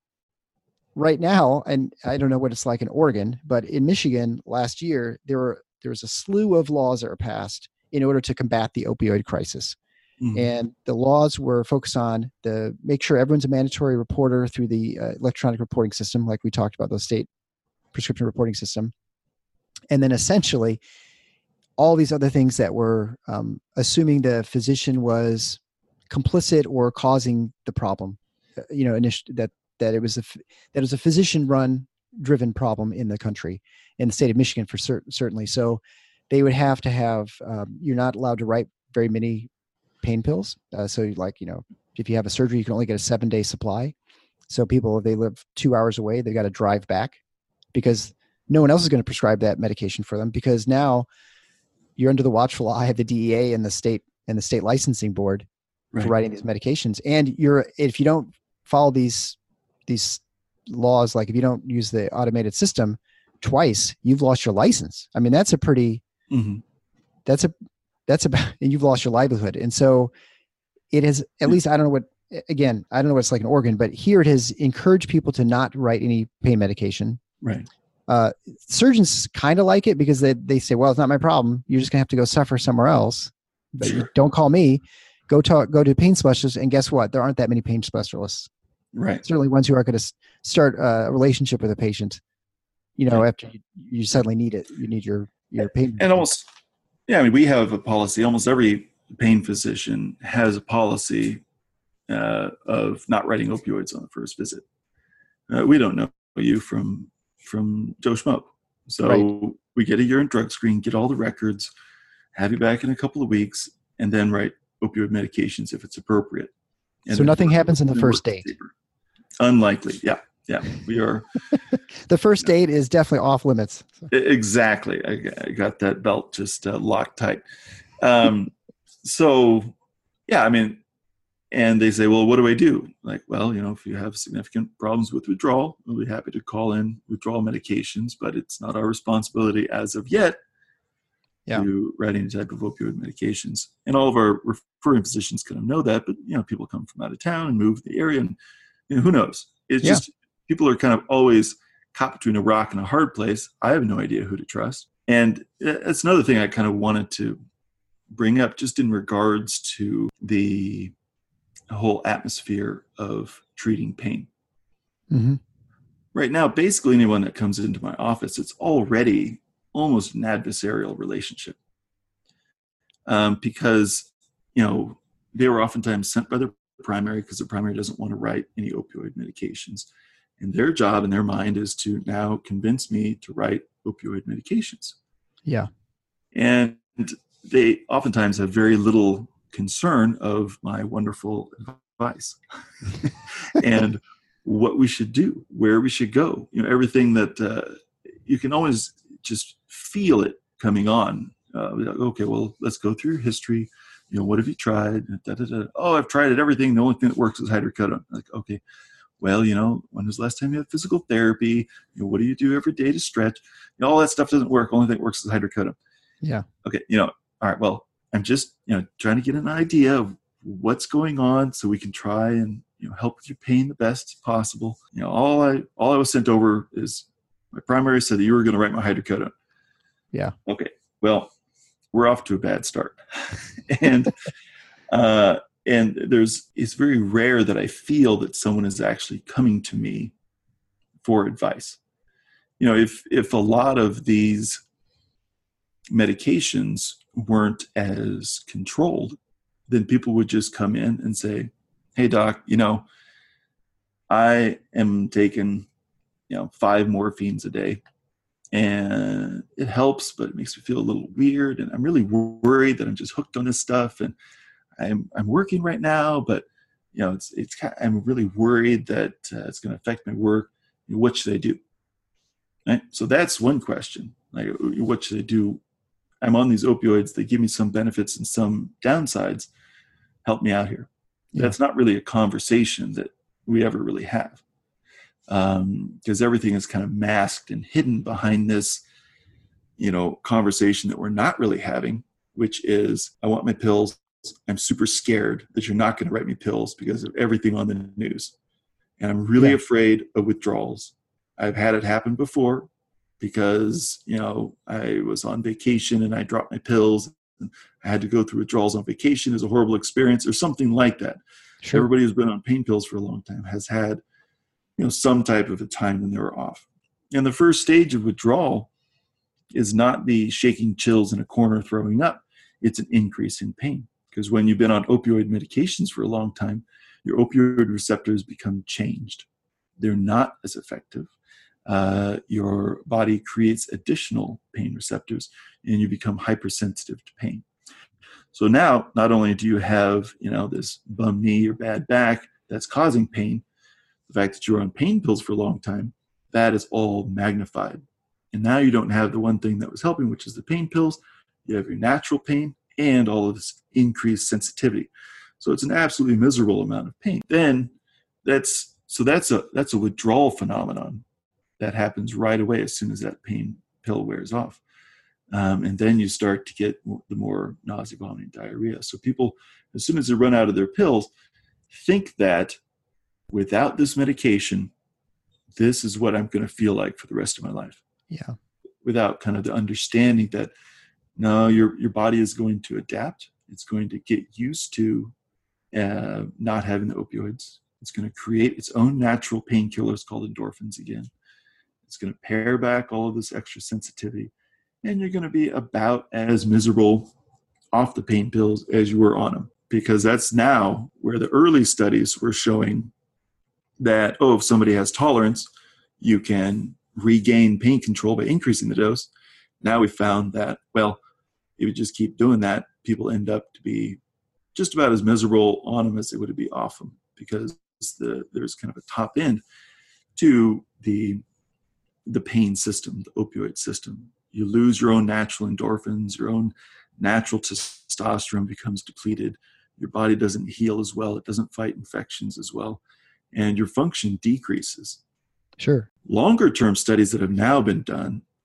Speaker 2: right now, and I don't know what it's like in Oregon, but in Michigan last year, there were there was a slew of laws that were passed in order to combat the opioid crisis.
Speaker 4: Mm.
Speaker 2: And the laws were focused on the make sure everyone's a mandatory reporter through the uh, electronic reporting system, like we talked about, the state prescription reporting system. And then essentially all these other things that were um, assuming the physician was complicit or causing the problem, uh, you know, init- that, that it was a, that it was a physician run driven problem in the country, in the state of Michigan for certain, certainly. So they would have to have, um, you're not allowed to write very many pain pills. Uh, so like, you know, if you have a surgery, you can only get a seven day supply. So people, if they live two hours away, they got to drive back because no one else is going to prescribe that medication for them, because now you're under the watchful eye of the D E A and the state and the state licensing board
Speaker 4: Right.
Speaker 2: for writing these medications. And you're, if you don't follow these, these laws, like if you don't use the automated system twice, you've lost your license. I mean, that's a pretty,
Speaker 4: Mhm.
Speaker 2: that's a, that's about, and you've lost your livelihood. And so it has, at least, I don't know what, again, I don't know what it's like in Oregon, but here it has encouraged people to not write any pain medication.
Speaker 4: Right.
Speaker 2: Uh, surgeons kind of like it because they, they say, well, it's not my problem. You're just gonna have to go suffer somewhere else, but you
Speaker 4: Sure.
Speaker 2: don't call me. Go talk, go to pain specialists. And guess what? There aren't that many pain specialists.
Speaker 4: Right.
Speaker 2: Certainly ones who are going to start a relationship with a patient, you know,
Speaker 4: Yeah.
Speaker 2: after you, you suddenly need it, you need your, your pain.
Speaker 4: And almost, yeah, I mean, we have a policy. Almost every pain physician has a policy uh, of not writing opioids on the first visit. Uh, we don't know you from from Joe Schmo, so
Speaker 2: Right.
Speaker 4: we get a urine drug screen, get all the records, have you back in a couple of weeks, and then write opioid medications if it's appropriate. And
Speaker 2: So
Speaker 4: then
Speaker 2: nothing
Speaker 4: work-
Speaker 2: happens in the
Speaker 4: then
Speaker 2: first
Speaker 4: work
Speaker 2: date.
Speaker 4: paper. Unlikely. Yeah. Yeah. We are.
Speaker 2: The first date is definitely off limits.
Speaker 4: Exactly. I, got- I got that belt just uh, locked tight. Um, so, yeah, I mean, and they say, well, what do I do? Like, well, you know, if you have significant problems with withdrawal, we'll be happy to call in withdrawal medications, but it's not our responsibility as of yet
Speaker 2: Yeah.
Speaker 4: to write any type of opioid medications. And all of our referring physicians kind of know that, but you know, people come from out of town and move to the area, and you know, who knows? It's
Speaker 2: Yeah.
Speaker 4: just people are kind of always caught between a rock and a hard place. I have no idea who to trust. And that's another thing I kind of wanted to bring up, just in regards to the whole atmosphere of treating pain.
Speaker 2: Mm-hmm.
Speaker 4: Right now, basically anyone that comes into my office, it's already almost an adversarial relationship. Um, because, you know, they were oftentimes sent by their primary because the primary doesn't want to write any opioid medications. And their job in their mind is to now convince me to write opioid medications.
Speaker 2: Yeah.
Speaker 4: And they oftentimes have very little concern of my wonderful advice and what we should do, where we should go. You know, everything that uh, you can always just feel it coming on. Uh, like, okay, well, let's go through your history. You know, what have you tried? Da, da, da. Oh, I've tried it, everything. The only thing that works is hydrocodone. Like, okay, well, you know, when was the last time you had physical therapy? You know, what do you do every day to stretch? You know, all that stuff doesn't work. Only thing that works is hydrocodone.
Speaker 2: Yeah.
Speaker 4: Okay, you know, all right, well, I'm just, you know, trying to get an idea of what's going on so we can try and, you know, help with your pain the best possible. You know, all I all I was sent over is my primary said that you were going to write my hydrocodone.
Speaker 2: Yeah.
Speaker 4: Okay, well, we're off to a bad start. and uh, and there's it's very rare that I feel that someone is actually coming to me for advice. You know, if if a lot of these medications weren't as controlled, then people would just come in and say, hey, doc, you know, I am taking, you know, five morphines a day and it helps, but it makes me feel a little weird. And I'm really worried that I'm just hooked on this stuff. And I'm, I'm working right now, but you know, it's, it's, I'm really worried that uh, it's going to affect my work. What should I do? Right? So that's one question. Like, what should I do? I'm on these opioids. They give me some benefits and some downsides. Help me out here. Yeah. That's not really a conversation that we ever really have, because um, everything is kind of masked and hidden behind this, you know, conversation that we're not really having, which is, I want my pills. I'm super scared that you're not going to write me pills because of everything on the news. And I'm really yeah. afraid of withdrawals. I've had it happen before because, you know, I was on vacation and I dropped my pills. And I had to go through withdrawals on vacation. It was a horrible experience or something like that. Sure. Everybody who's been on pain pills for a long time has had, you know, some type of a time when they were off. And the first stage of withdrawal is not the shaking chills in a corner throwing up. It's an increase in pain. Because when you've been on opioid medications for a long time, your opioid receptors become changed. They're not as effective. Uh, your body creates additional pain receptors and you become hypersensitive to pain. So now, not only do you have, you know, this bum knee or bad back that's causing pain, the fact that you're on pain pills for a long time, that is all magnified. And now you don't have the one thing that was helping, which is the pain pills. You have your natural pain and all of this increased sensitivity. So it's an absolutely miserable amount of pain. Then that's, so that's a, that's a withdrawal phenomenon that happens right away as soon as that pain pill wears off. Um, and then you start to get the more nausea, vomiting, diarrhea. So people, as soon as they run out of their pills, think that without this medication, this is what I'm going to feel like for the rest of my life.
Speaker 2: Yeah. Without
Speaker 4: kind of the understanding that, no, your your body is going to adapt. It's going to get used to uh, not having the opioids. It's going to create its own natural painkillers called endorphins again. It's going to pare back all of this extra sensitivity. And you're going to be about as miserable off the pain pills as you were on them. Because that's now where the early studies were showing that, oh, if somebody has tolerance, you can regain pain control by increasing the dose. Now we found that, well, if you just keep doing that, people end up to be just about as miserable on them as they would be off them, because the, there's kind of a top end to the, the pain system, the opioid system. You lose your own natural endorphins, your own natural testosterone becomes depleted. Your body doesn't heal as well. It doesn't fight infections as well. And your function decreases.
Speaker 2: Sure.
Speaker 4: Longer term studies that have now been done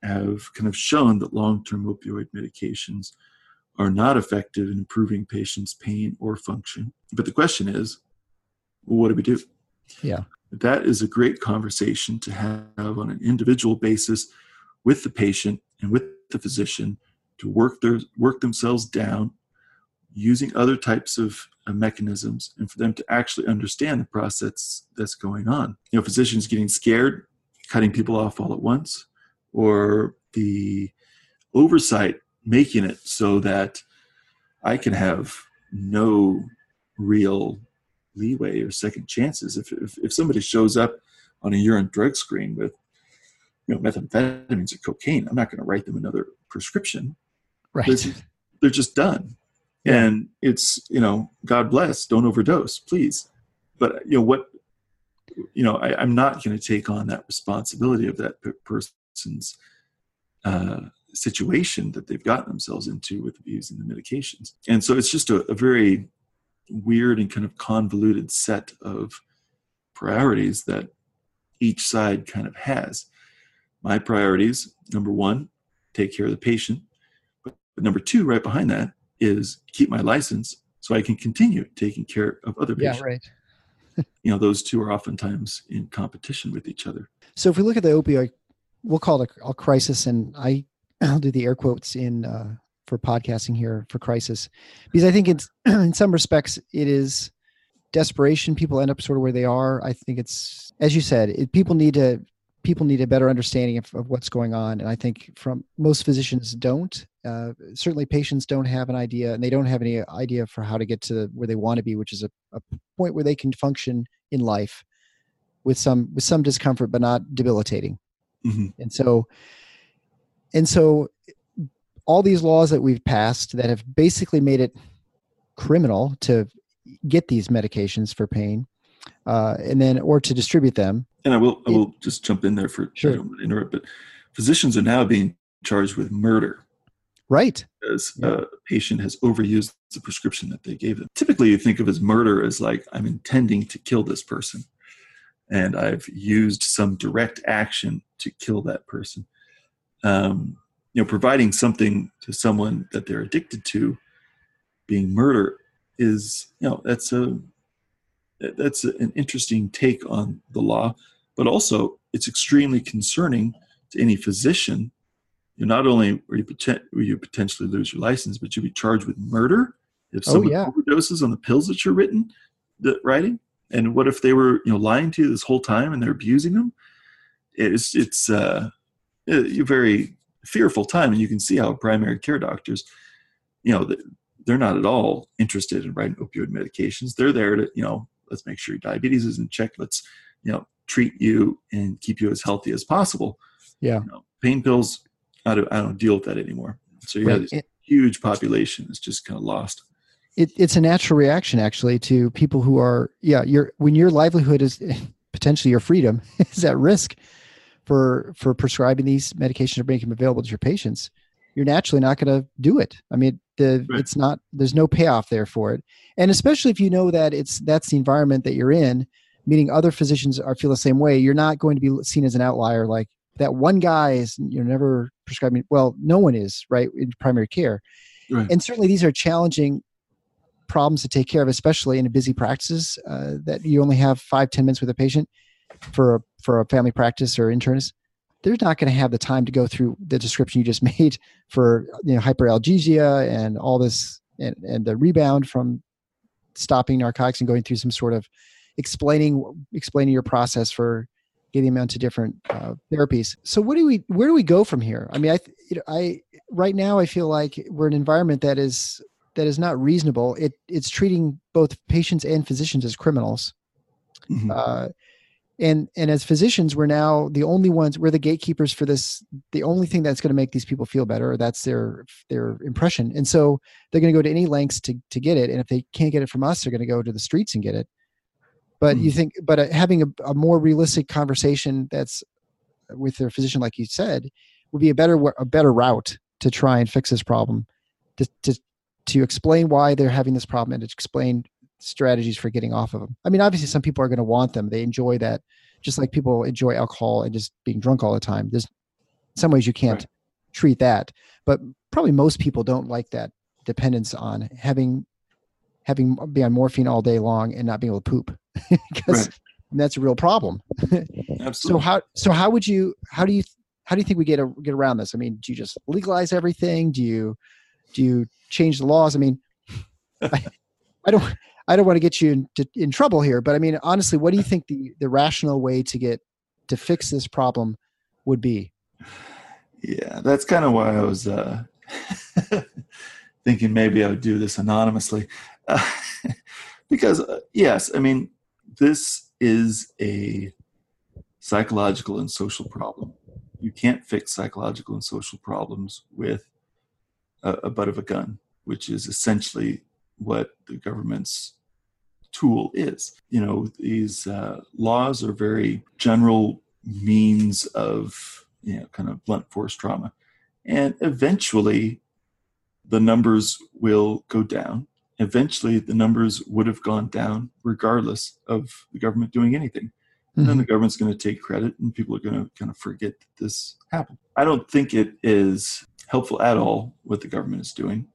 Speaker 4: have kind of shown that long-term opioid medications are not effective in improving patients' pain or function. But the question is, well, what do we do?
Speaker 2: Yeah.
Speaker 4: That is a great conversation to have on an individual basis with the patient and with the physician to work their work themselves down using other types of uh, mechanisms, and for them to actually understand the process that's going on. You know, physicians getting scared, cutting people off all at once, or the oversight making it so that I can have no real leeway or second chances. If, if if somebody shows up on a urine drug screen with, you know, methamphetamines or cocaine, I'm not going to write them another prescription.
Speaker 2: Right.
Speaker 4: They're just, they're just done. Yeah. And it's, you know, God bless, don't overdose, please. But, you know, what, you know, I, I'm not going to take on that responsibility of that person's uh, situation that they've gotten themselves into with abusing the medications. And so it's just a, a very weird and kind of convoluted set of priorities that each side kind of has. My priorities, number one, take care of the patient. But number two, right behind that, is keep my license so I can continue taking care of other patients.
Speaker 2: Yeah, right.
Speaker 4: You know, those two are oftentimes in competition with each other.
Speaker 2: So if we look at the opioid, we'll call it a, a crisis, and I, I'll do the air quotes in uh, for podcasting here for crisis, because I think it's in some respects it is desperation. People end up sort of where they are. I think it's, as you said, it, people need to people need a better understanding of, of what's going on, and I think from most physicians don't. Uh, certainly, patients don't have an idea, and they don't have any idea for how to get to where they want to be, which is a, a point where they can function in life with some with some discomfort, but not debilitating. Mm-hmm. And so, and so, all these laws that we've passed that have basically made it criminal to get these medications for pain, uh, and then or to distribute them.
Speaker 4: And I will I will just jump in there for
Speaker 2: sure.
Speaker 4: I don't want to interrupt, but physicians are now being charged with murder.
Speaker 2: Right.
Speaker 4: Because
Speaker 2: yeah.
Speaker 4: a patient has overused the prescription that they gave them. Typically, you think of as murder as like, I'm intending to kill this person, and I've used some direct action to kill that person. Um, you know, providing something to someone that they're addicted to, being murder, is, you know, that's a that's a, an interesting take on the law, but also it's extremely concerning to any physician. You not only are you, poten- will you potentially lose your license, but you'll be charged with murder if someone
Speaker 2: oh, yeah.
Speaker 4: overdoses on the pills that you're written, the, writing. And what if they were, you know, lying to you this whole time and they're abusing them? It's it's uh, a very fearful time, and you can see how primary care doctors, you know, they're not at all interested in writing opioid medications. They're there to, you know, let's make sure your diabetes is in check. Let's, you know, treat you and keep you as healthy as possible.
Speaker 2: Yeah,
Speaker 4: you know, pain pills. I don't, I don't deal with that anymore. So you
Speaker 2: right.
Speaker 4: have this it, huge population that's just kind of lost.
Speaker 2: It, it's a natural reaction, actually, to people who are, yeah, your when your livelihood is potentially your freedom is at risk for for prescribing these medications or making them available to your patients, you're naturally not going to do it. I mean, the right. it's not, there's no payoff there for it. And especially if you know that it's that's the environment that you're in, meaning other physicians are feel the same way, you're not going to be seen as an outlier like, that one guy is, you're never prescribing. Well, no one is, right, in primary care. Right. And certainly these are challenging problems to take care of, especially in a busy practices uh, that you only have five, ten minutes with a patient for a, for a family practice or internist. They're not going to have the time to go through the description you just made for, you know, hyperalgesia and all this, and, and the rebound from stopping narcotics and going through some sort of explaining, explaining your process for getting them onto different uh, therapies. So what do we, where do we go from here? I mean, I, you know, I, right now I feel like we're in an environment that is, that is not reasonable. It it's treating both patients and physicians as criminals. Mm-hmm. Uh, and, and as physicians, we're now the only ones, we're the gatekeepers for this. The only thing that's going to make these people feel better, that's their, their impression. And so they're going to go to any lengths to, to get it. And if they can't get it from us, they're going to go to the streets and get it. But you think, but uh, having a, a more realistic conversation that's with their physician, like you said, would be a better a better route to try and fix this problem, to to to explain why they're having this problem and to explain strategies for getting off of them. I mean, obviously, some people are going to want them; they enjoy that, just like people enjoy alcohol and just being drunk all the time. There's some ways you can't
Speaker 4: Right.
Speaker 2: treat that, but probably most people don't like that dependence on having having be on morphine all day long and not being able to poop, because
Speaker 4: Right.
Speaker 2: that's a real problem.
Speaker 4: Absolutely.
Speaker 2: So how so how would you how do you how do you think we get a, get around this? I mean, do you just legalize everything? Do you do you change the laws? I mean, I, I don't I don't want to get you into, in trouble here, but I mean, honestly, what do you think the the rational way to get to fix this problem would be?
Speaker 4: Yeah, that's kind of why I was uh, thinking maybe I would do this anonymously. Uh, because, uh, yes, I mean, this is a psychological and social problem. You can't fix psychological and social problems with a, a butt of a gun, which is essentially what the government's tool is. You know, these uh, laws are very general means of, you know, kind of blunt force trauma. And eventually the numbers will go down. Eventually the numbers would have gone down regardless of the government doing anything. And then the government's going to take credit and people are going to kind of forget that this happened. I don't think it is helpful at all what the government is doing.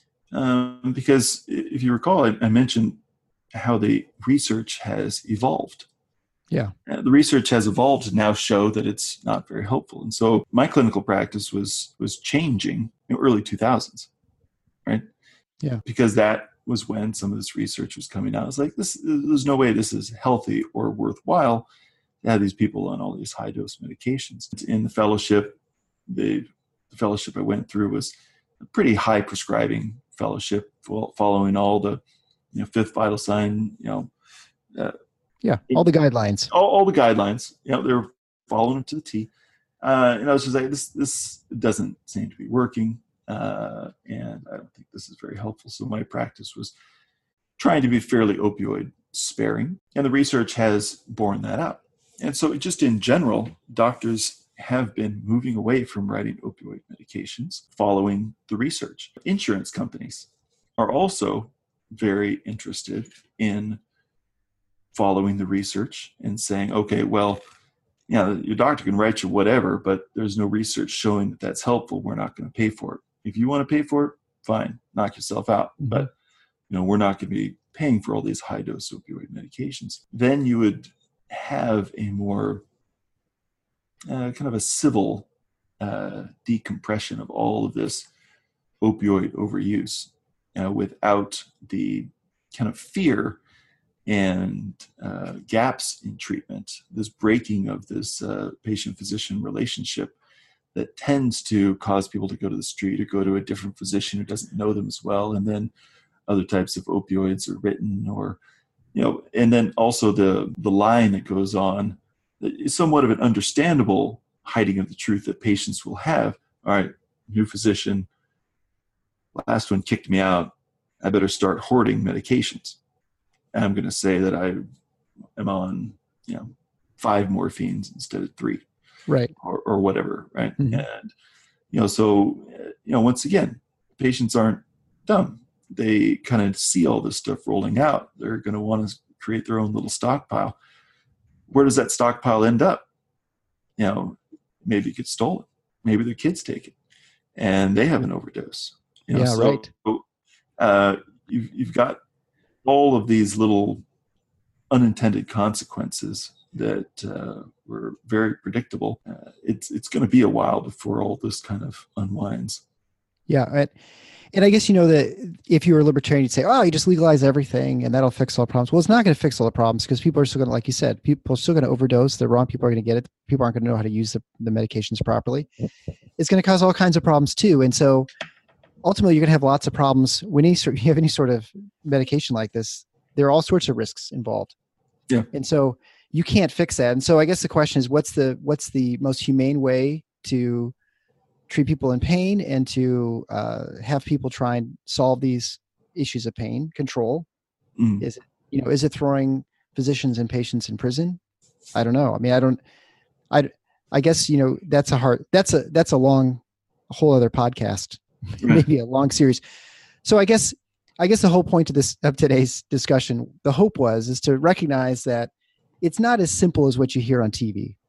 Speaker 4: Um, because if you recall, I, I mentioned how the research has evolved.
Speaker 2: Yeah.
Speaker 4: Uh, the research has evolved to now show that it's not very helpful. And so my clinical practice was was changing in the early two thousands, right?
Speaker 2: Yeah.
Speaker 4: Because that was when some of this research was coming out. It's like, this, there's no way this is healthy or worthwhile to have these people on all these high-dose medications. In the fellowship, the, the fellowship I went through was a pretty high prescribing fellowship, following all the, you know, fifth vital sign, you know, uh,
Speaker 2: yeah, all the guidelines,
Speaker 4: all, all the guidelines, you know, they're following them to the T. Uh, and I was just like, this, this doesn't seem to be working. Uh, and I don't think this is very helpful. So my practice was trying to be fairly opioid sparing. And the research has borne that out. And so just in general, doctors have been moving away from writing opioid medications following the research. Insurance companies are also very interested in following the research and saying, okay, well, yeah, your doctor can write you whatever, but there's no research showing that that's helpful. We're not going to pay for it. If you want to pay for it, fine, knock yourself out. Mm-hmm. But, you know, we're not going to be paying for all these high dose opioid medications. Then you would have a more uh, kind of a civil uh, decompression of all of this opioid overuse uh, without the kind of fear and uh, gaps in treatment, this breaking of this uh, patient-physician relationship that tends to cause people to go to the street or go to a different physician who doesn't know them as well. And then other types of opioids are written, or, you know, and then also the, the line that goes on is somewhat of an understandable hiding of the truth that patients will have. All right, new physician, last one kicked me out. I better start hoarding medications. And I'm going to say that I am on, you know, five morphines instead of three.
Speaker 2: Right.
Speaker 4: Or, or whatever, right?
Speaker 2: Mm-hmm.
Speaker 4: And, you know, so, you know, once again, patients aren't dumb. They kind of see all this stuff rolling out. They're going to want to create their own little stockpile. Where does that stockpile end up? You know, maybe it gets stolen. Maybe their kids take it and they have an overdose. You know,
Speaker 2: yeah,
Speaker 4: so,
Speaker 2: right.
Speaker 4: Uh, you've, you've got all of these little unintended consequences that uh, were very predictable. Uh, it's it's going to be a while before all this kind of unwinds.
Speaker 2: Yeah, right. And I guess, you know, that if you were a libertarian, you'd say, oh, you just legalize everything and that'll fix all the problems. Well, it's not going to fix all the problems because people are still going to, like you said, people are still going to overdose. The wrong people are going to get it. People aren't going to know how to use the, the medications properly. It's going to cause all kinds of problems too. And so ultimately, you're going to have lots of problems. When you have any sort of medication like this, there are all sorts of risks involved.
Speaker 4: Yeah.
Speaker 2: And so you can't fix that. And so I guess the question is, what's the what's the most humane way to treat people in pain and to uh, have people try and solve these issues of pain control? Mm. Is it, you know, is it throwing physicians and patients in prison? I don't know. I mean, I don't, I, I guess, you know, that's a hard, that's a, that's a long, a whole other podcast, maybe a long series. So I guess, I guess the whole point of this, of today's discussion, the hope was, is to recognize that it's not as simple as what you hear on T V.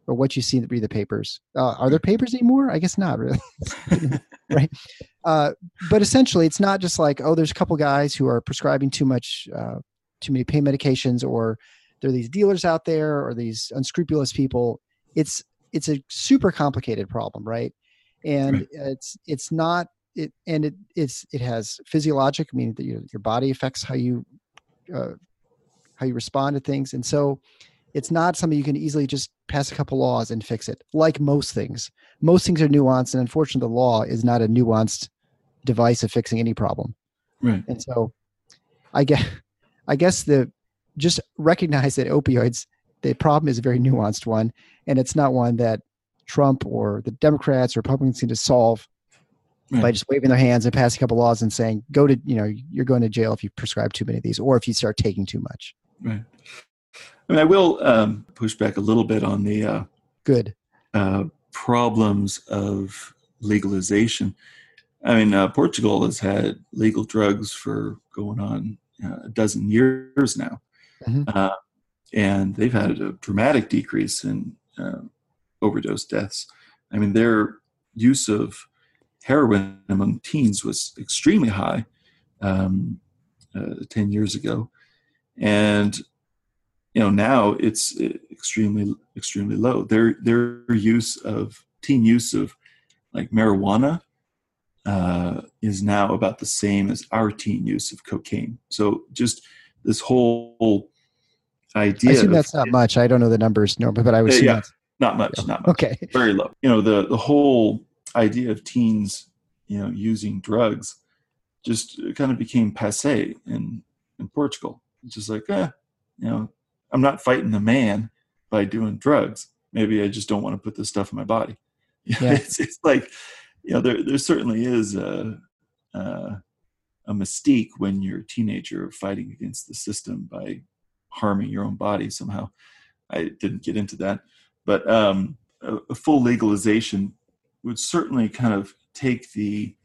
Speaker 2: or what you see in the, read the papers. Uh, are there papers anymore? I guess not really. Right. Uh, but essentially it's not just like, oh, there's a couple guys who are prescribing too much, uh, too many pain medications, or there are these dealers out there or these unscrupulous people. It's, it's a super complicated problem. Right. And
Speaker 4: Right.
Speaker 2: it's, it's not it, and it, it's, it has physiologic, meaning that your, your body affects how you, uh, how you respond to things. And so it's not something you can easily just pass a couple laws and fix it. Like most things, most things are nuanced, and unfortunately the law is not a nuanced device of fixing any problem.
Speaker 4: Right.
Speaker 2: And so I guess, I guess the, just recognize that opioids, the problem is a very nuanced one, and it's not one that Trump or the Democrats or Republicans seem to solve
Speaker 4: Right.
Speaker 2: by just waving their hands and passing a couple laws and saying, go to, you know, you're going to jail if you prescribe too many of these, or if you start taking too much.
Speaker 4: Right. I mean, I will um, push back a little bit on the uh,
Speaker 2: Good.
Speaker 4: uh, problems of legalization. I mean, uh, Portugal has had legal drugs for going on uh, a dozen years now.
Speaker 2: Mhm.
Speaker 4: Uh, and they've had a dramatic decrease in uh, overdose deaths. I mean, their use of heroin among teens was extremely high um, uh, ten years ago. And, you know, now it's extremely, extremely low. Their, their use of, teen use of like marijuana uh, is now about the same as our teen use of cocaine. So just this whole idea.
Speaker 2: I assume
Speaker 4: of,
Speaker 2: that's not much. I don't know the numbers, no, but I would
Speaker 4: Uh,
Speaker 2: assume
Speaker 4: yeah.
Speaker 2: that's
Speaker 4: not much,
Speaker 2: yeah.
Speaker 4: not much.
Speaker 2: Okay.
Speaker 4: Very low. You know, the, the whole idea of teens, you know, using drugs just kind of became passé in, in Portugal. It's just like, eh, you know, I'm not fighting the man by doing drugs. Maybe I just don't want to put this stuff in my body.
Speaker 2: Yeah.
Speaker 4: it's, it's like, you know, there there certainly is a, a, a mystique when you're a teenager fighting against the system by harming your own body somehow. I didn't get into that. But um, a, a full legalization would certainly kind of take the,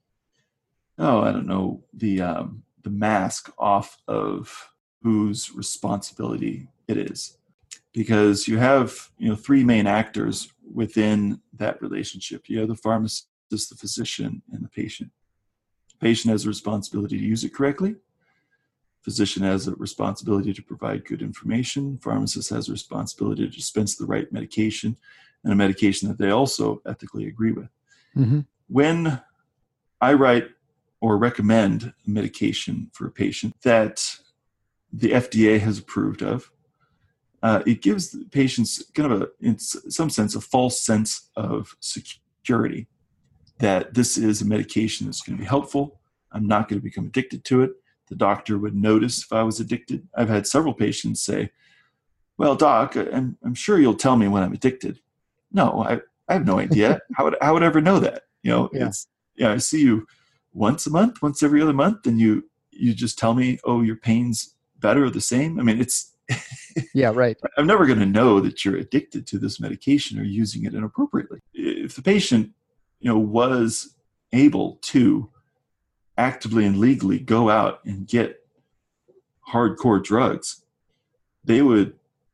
Speaker 4: oh, I don't know, the um, the mask off of whose responsibility it is. Because you have, you know, three main actors within that relationship. You have the pharmacist, the physician, and the patient. The patient has a responsibility to use it correctly. Physician has a responsibility to provide good information. Pharmacist has a responsibility to dispense the right medication, and a medication that they also ethically agree with.
Speaker 2: Mm-hmm.
Speaker 4: When I write or recommend a medication for a patient that the F D A has approved of, uh, it gives the patients kind of a, in some sense, a false sense of security that this is a medication that's going to be helpful. I'm not going to become addicted to it. The doctor would notice if I was addicted. I've had several patients say, well, doc, I'm, I'm sure you'll tell me when I'm addicted. No, I, I have no idea. How would, how would I ever know that? You know,
Speaker 2: Yeah.
Speaker 4: it's, yeah, I see you once a month, once every other month, and you, you just tell me, oh, your pain's better or the same. I mean, it's,
Speaker 2: Yeah, right.
Speaker 4: I'm never going to know that you're addicted to this medication or using it inappropriately. If the patient, you know, was able to actively and legally go out and get hardcore drugs, they would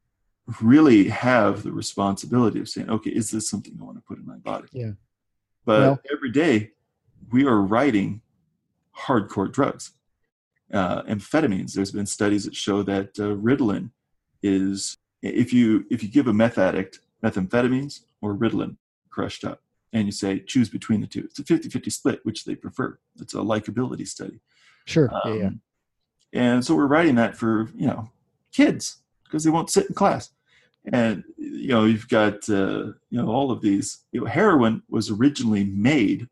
Speaker 4: really have the responsibility of saying, okay, is this something I want to put in my body?
Speaker 2: Yeah.
Speaker 4: But
Speaker 2: Well-
Speaker 4: every day we are writing hardcore drugs. Uh, amphetamines, there's been studies that show that uh, Ritalin is, if you if you give a meth addict methamphetamines or Ritalin crushed up, and you say, choose between the two, it's a fifty-fifty split, which they prefer. It's a likability study.
Speaker 2: Sure.
Speaker 4: Um,
Speaker 2: yeah, yeah.
Speaker 4: And so we're writing that for, you know, kids, because they won't sit in class. And, you know, you've got, uh, you know, all of these, you know, heroin was originally made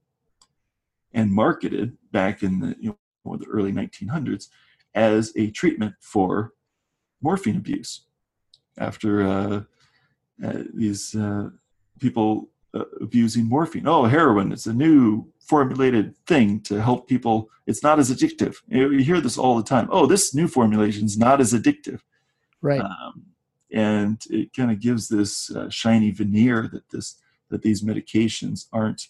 Speaker 4: and marketed back in the, you know, the early nineteen hundreds as a treatment for morphine abuse. After uh, uh, these uh, people uh, abusing morphine. Oh, heroin is a new formulated thing to help people. It's not as addictive. You know, you hear this all the time. Oh, this new formulation is not as addictive.
Speaker 2: Right.
Speaker 4: Um, and it kind of gives this uh, shiny veneer that this that these medications aren't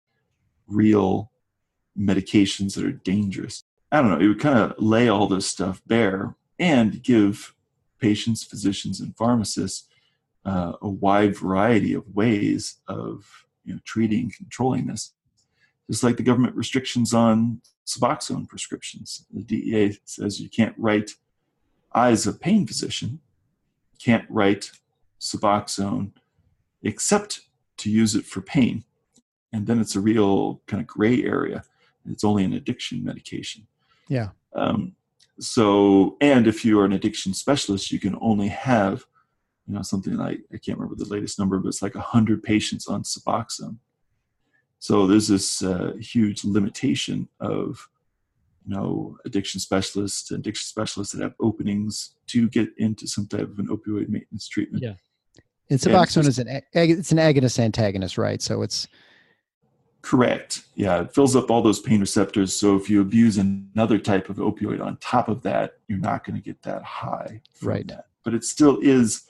Speaker 4: real medications that are dangerous. I don't know. It would kind of lay all this stuff bare and give patients, physicians, and pharmacists uh, a wide variety of ways of you know, treating and controlling this. Just like the government restrictions on Suboxone prescriptions. The D E A says you can't write, I as a pain physician, can't write Suboxone except to use it for pain. And then it's a real kind of gray area. It's only an addiction medication.
Speaker 2: Yeah.
Speaker 4: Um, so, and if you are an addiction specialist, you can only have, you know, something like, I can't remember the latest number, but it's like one hundred patients on Suboxone. So there's this uh, huge limitation of, you know, addiction specialists, addiction specialists that have openings to get into some type of an opioid maintenance treatment.
Speaker 2: Yeah. And Suboxone is an ag- it's an agonist antagonist, right? So it's
Speaker 4: correct. Yeah, it fills up all those pain receptors. So if you abuse another type of opioid on top of that, you're not going to get that high from
Speaker 2: right.
Speaker 4: that. But it still is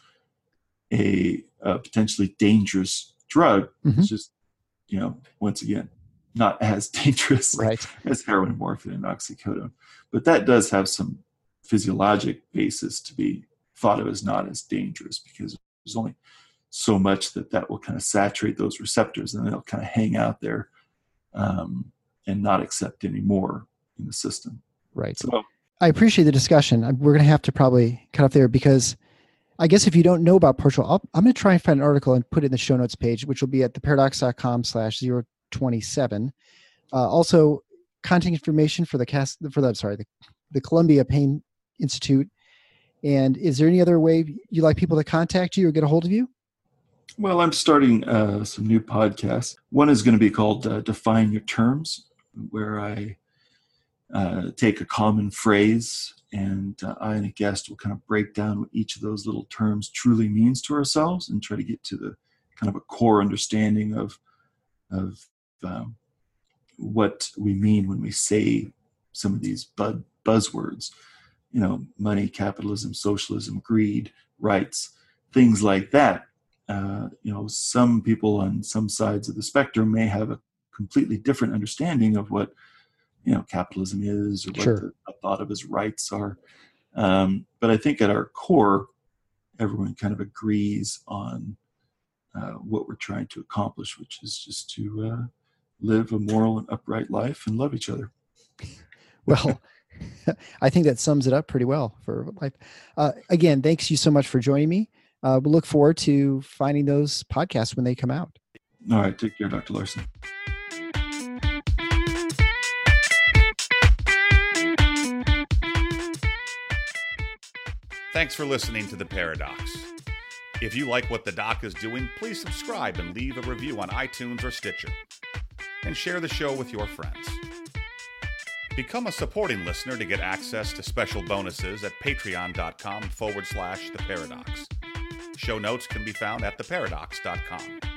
Speaker 4: a, a potentially dangerous drug.
Speaker 2: Mm-hmm.
Speaker 4: It's just, you know, once again, not as dangerous
Speaker 2: right.
Speaker 4: as heroin, morphine, and oxycodone. But that does have some physiologic basis to be thought of as not as dangerous, because there's only so much that that will kind of saturate those receptors, and they'll kind of hang out there um, and not accept any more in the system.
Speaker 2: Right.
Speaker 4: So
Speaker 2: I appreciate the discussion. We're going to have to probably cut off there, because I guess if you don't know about partial, I'll, I'm going to try and find an article and put it in the show notes page, which will be at theparadox.com slash zero twenty-seven. Uh, also, contact information for the cast for the I'm sorry the, the Columbia Pain Institute. And is there any other way you like people to contact you or get a hold of you?
Speaker 4: Well, I'm starting uh, some new podcasts. One is going to be called uh, Define Your Terms, where I uh, take a common phrase and uh, I and a guest will kind of break down what each of those little terms truly means to ourselves and try to get to the kind of a core understanding of, of um, what we mean when we say some of these bud- buzzwords. You know, money, capitalism, socialism, greed, rights, things like that. Uh, you know, some people on some sides of the spectrum may have a completely different understanding of what, you know, capitalism is or what
Speaker 2: sure.
Speaker 4: the, the thought of as rights are. Um, but I think at our core, everyone kind of agrees on uh, what we're trying to accomplish, which is just to uh, live a moral and upright life and love each other.
Speaker 2: Well, I think that sums it up pretty well for life. Uh, again, thanks you so much for joining me. Uh, we'll look forward to finding those podcasts when they come out.
Speaker 4: All right. Take care, Doctor Larson.
Speaker 3: Thanks for listening to The Paradox. If you like what the doc is doing, please subscribe and leave a review on iTunes or Stitcher. And share the show with your friends. Become a supporting listener to get access to special bonuses at patreon.com forward slash The Paradox. Show notes can be found at the paradox dot com.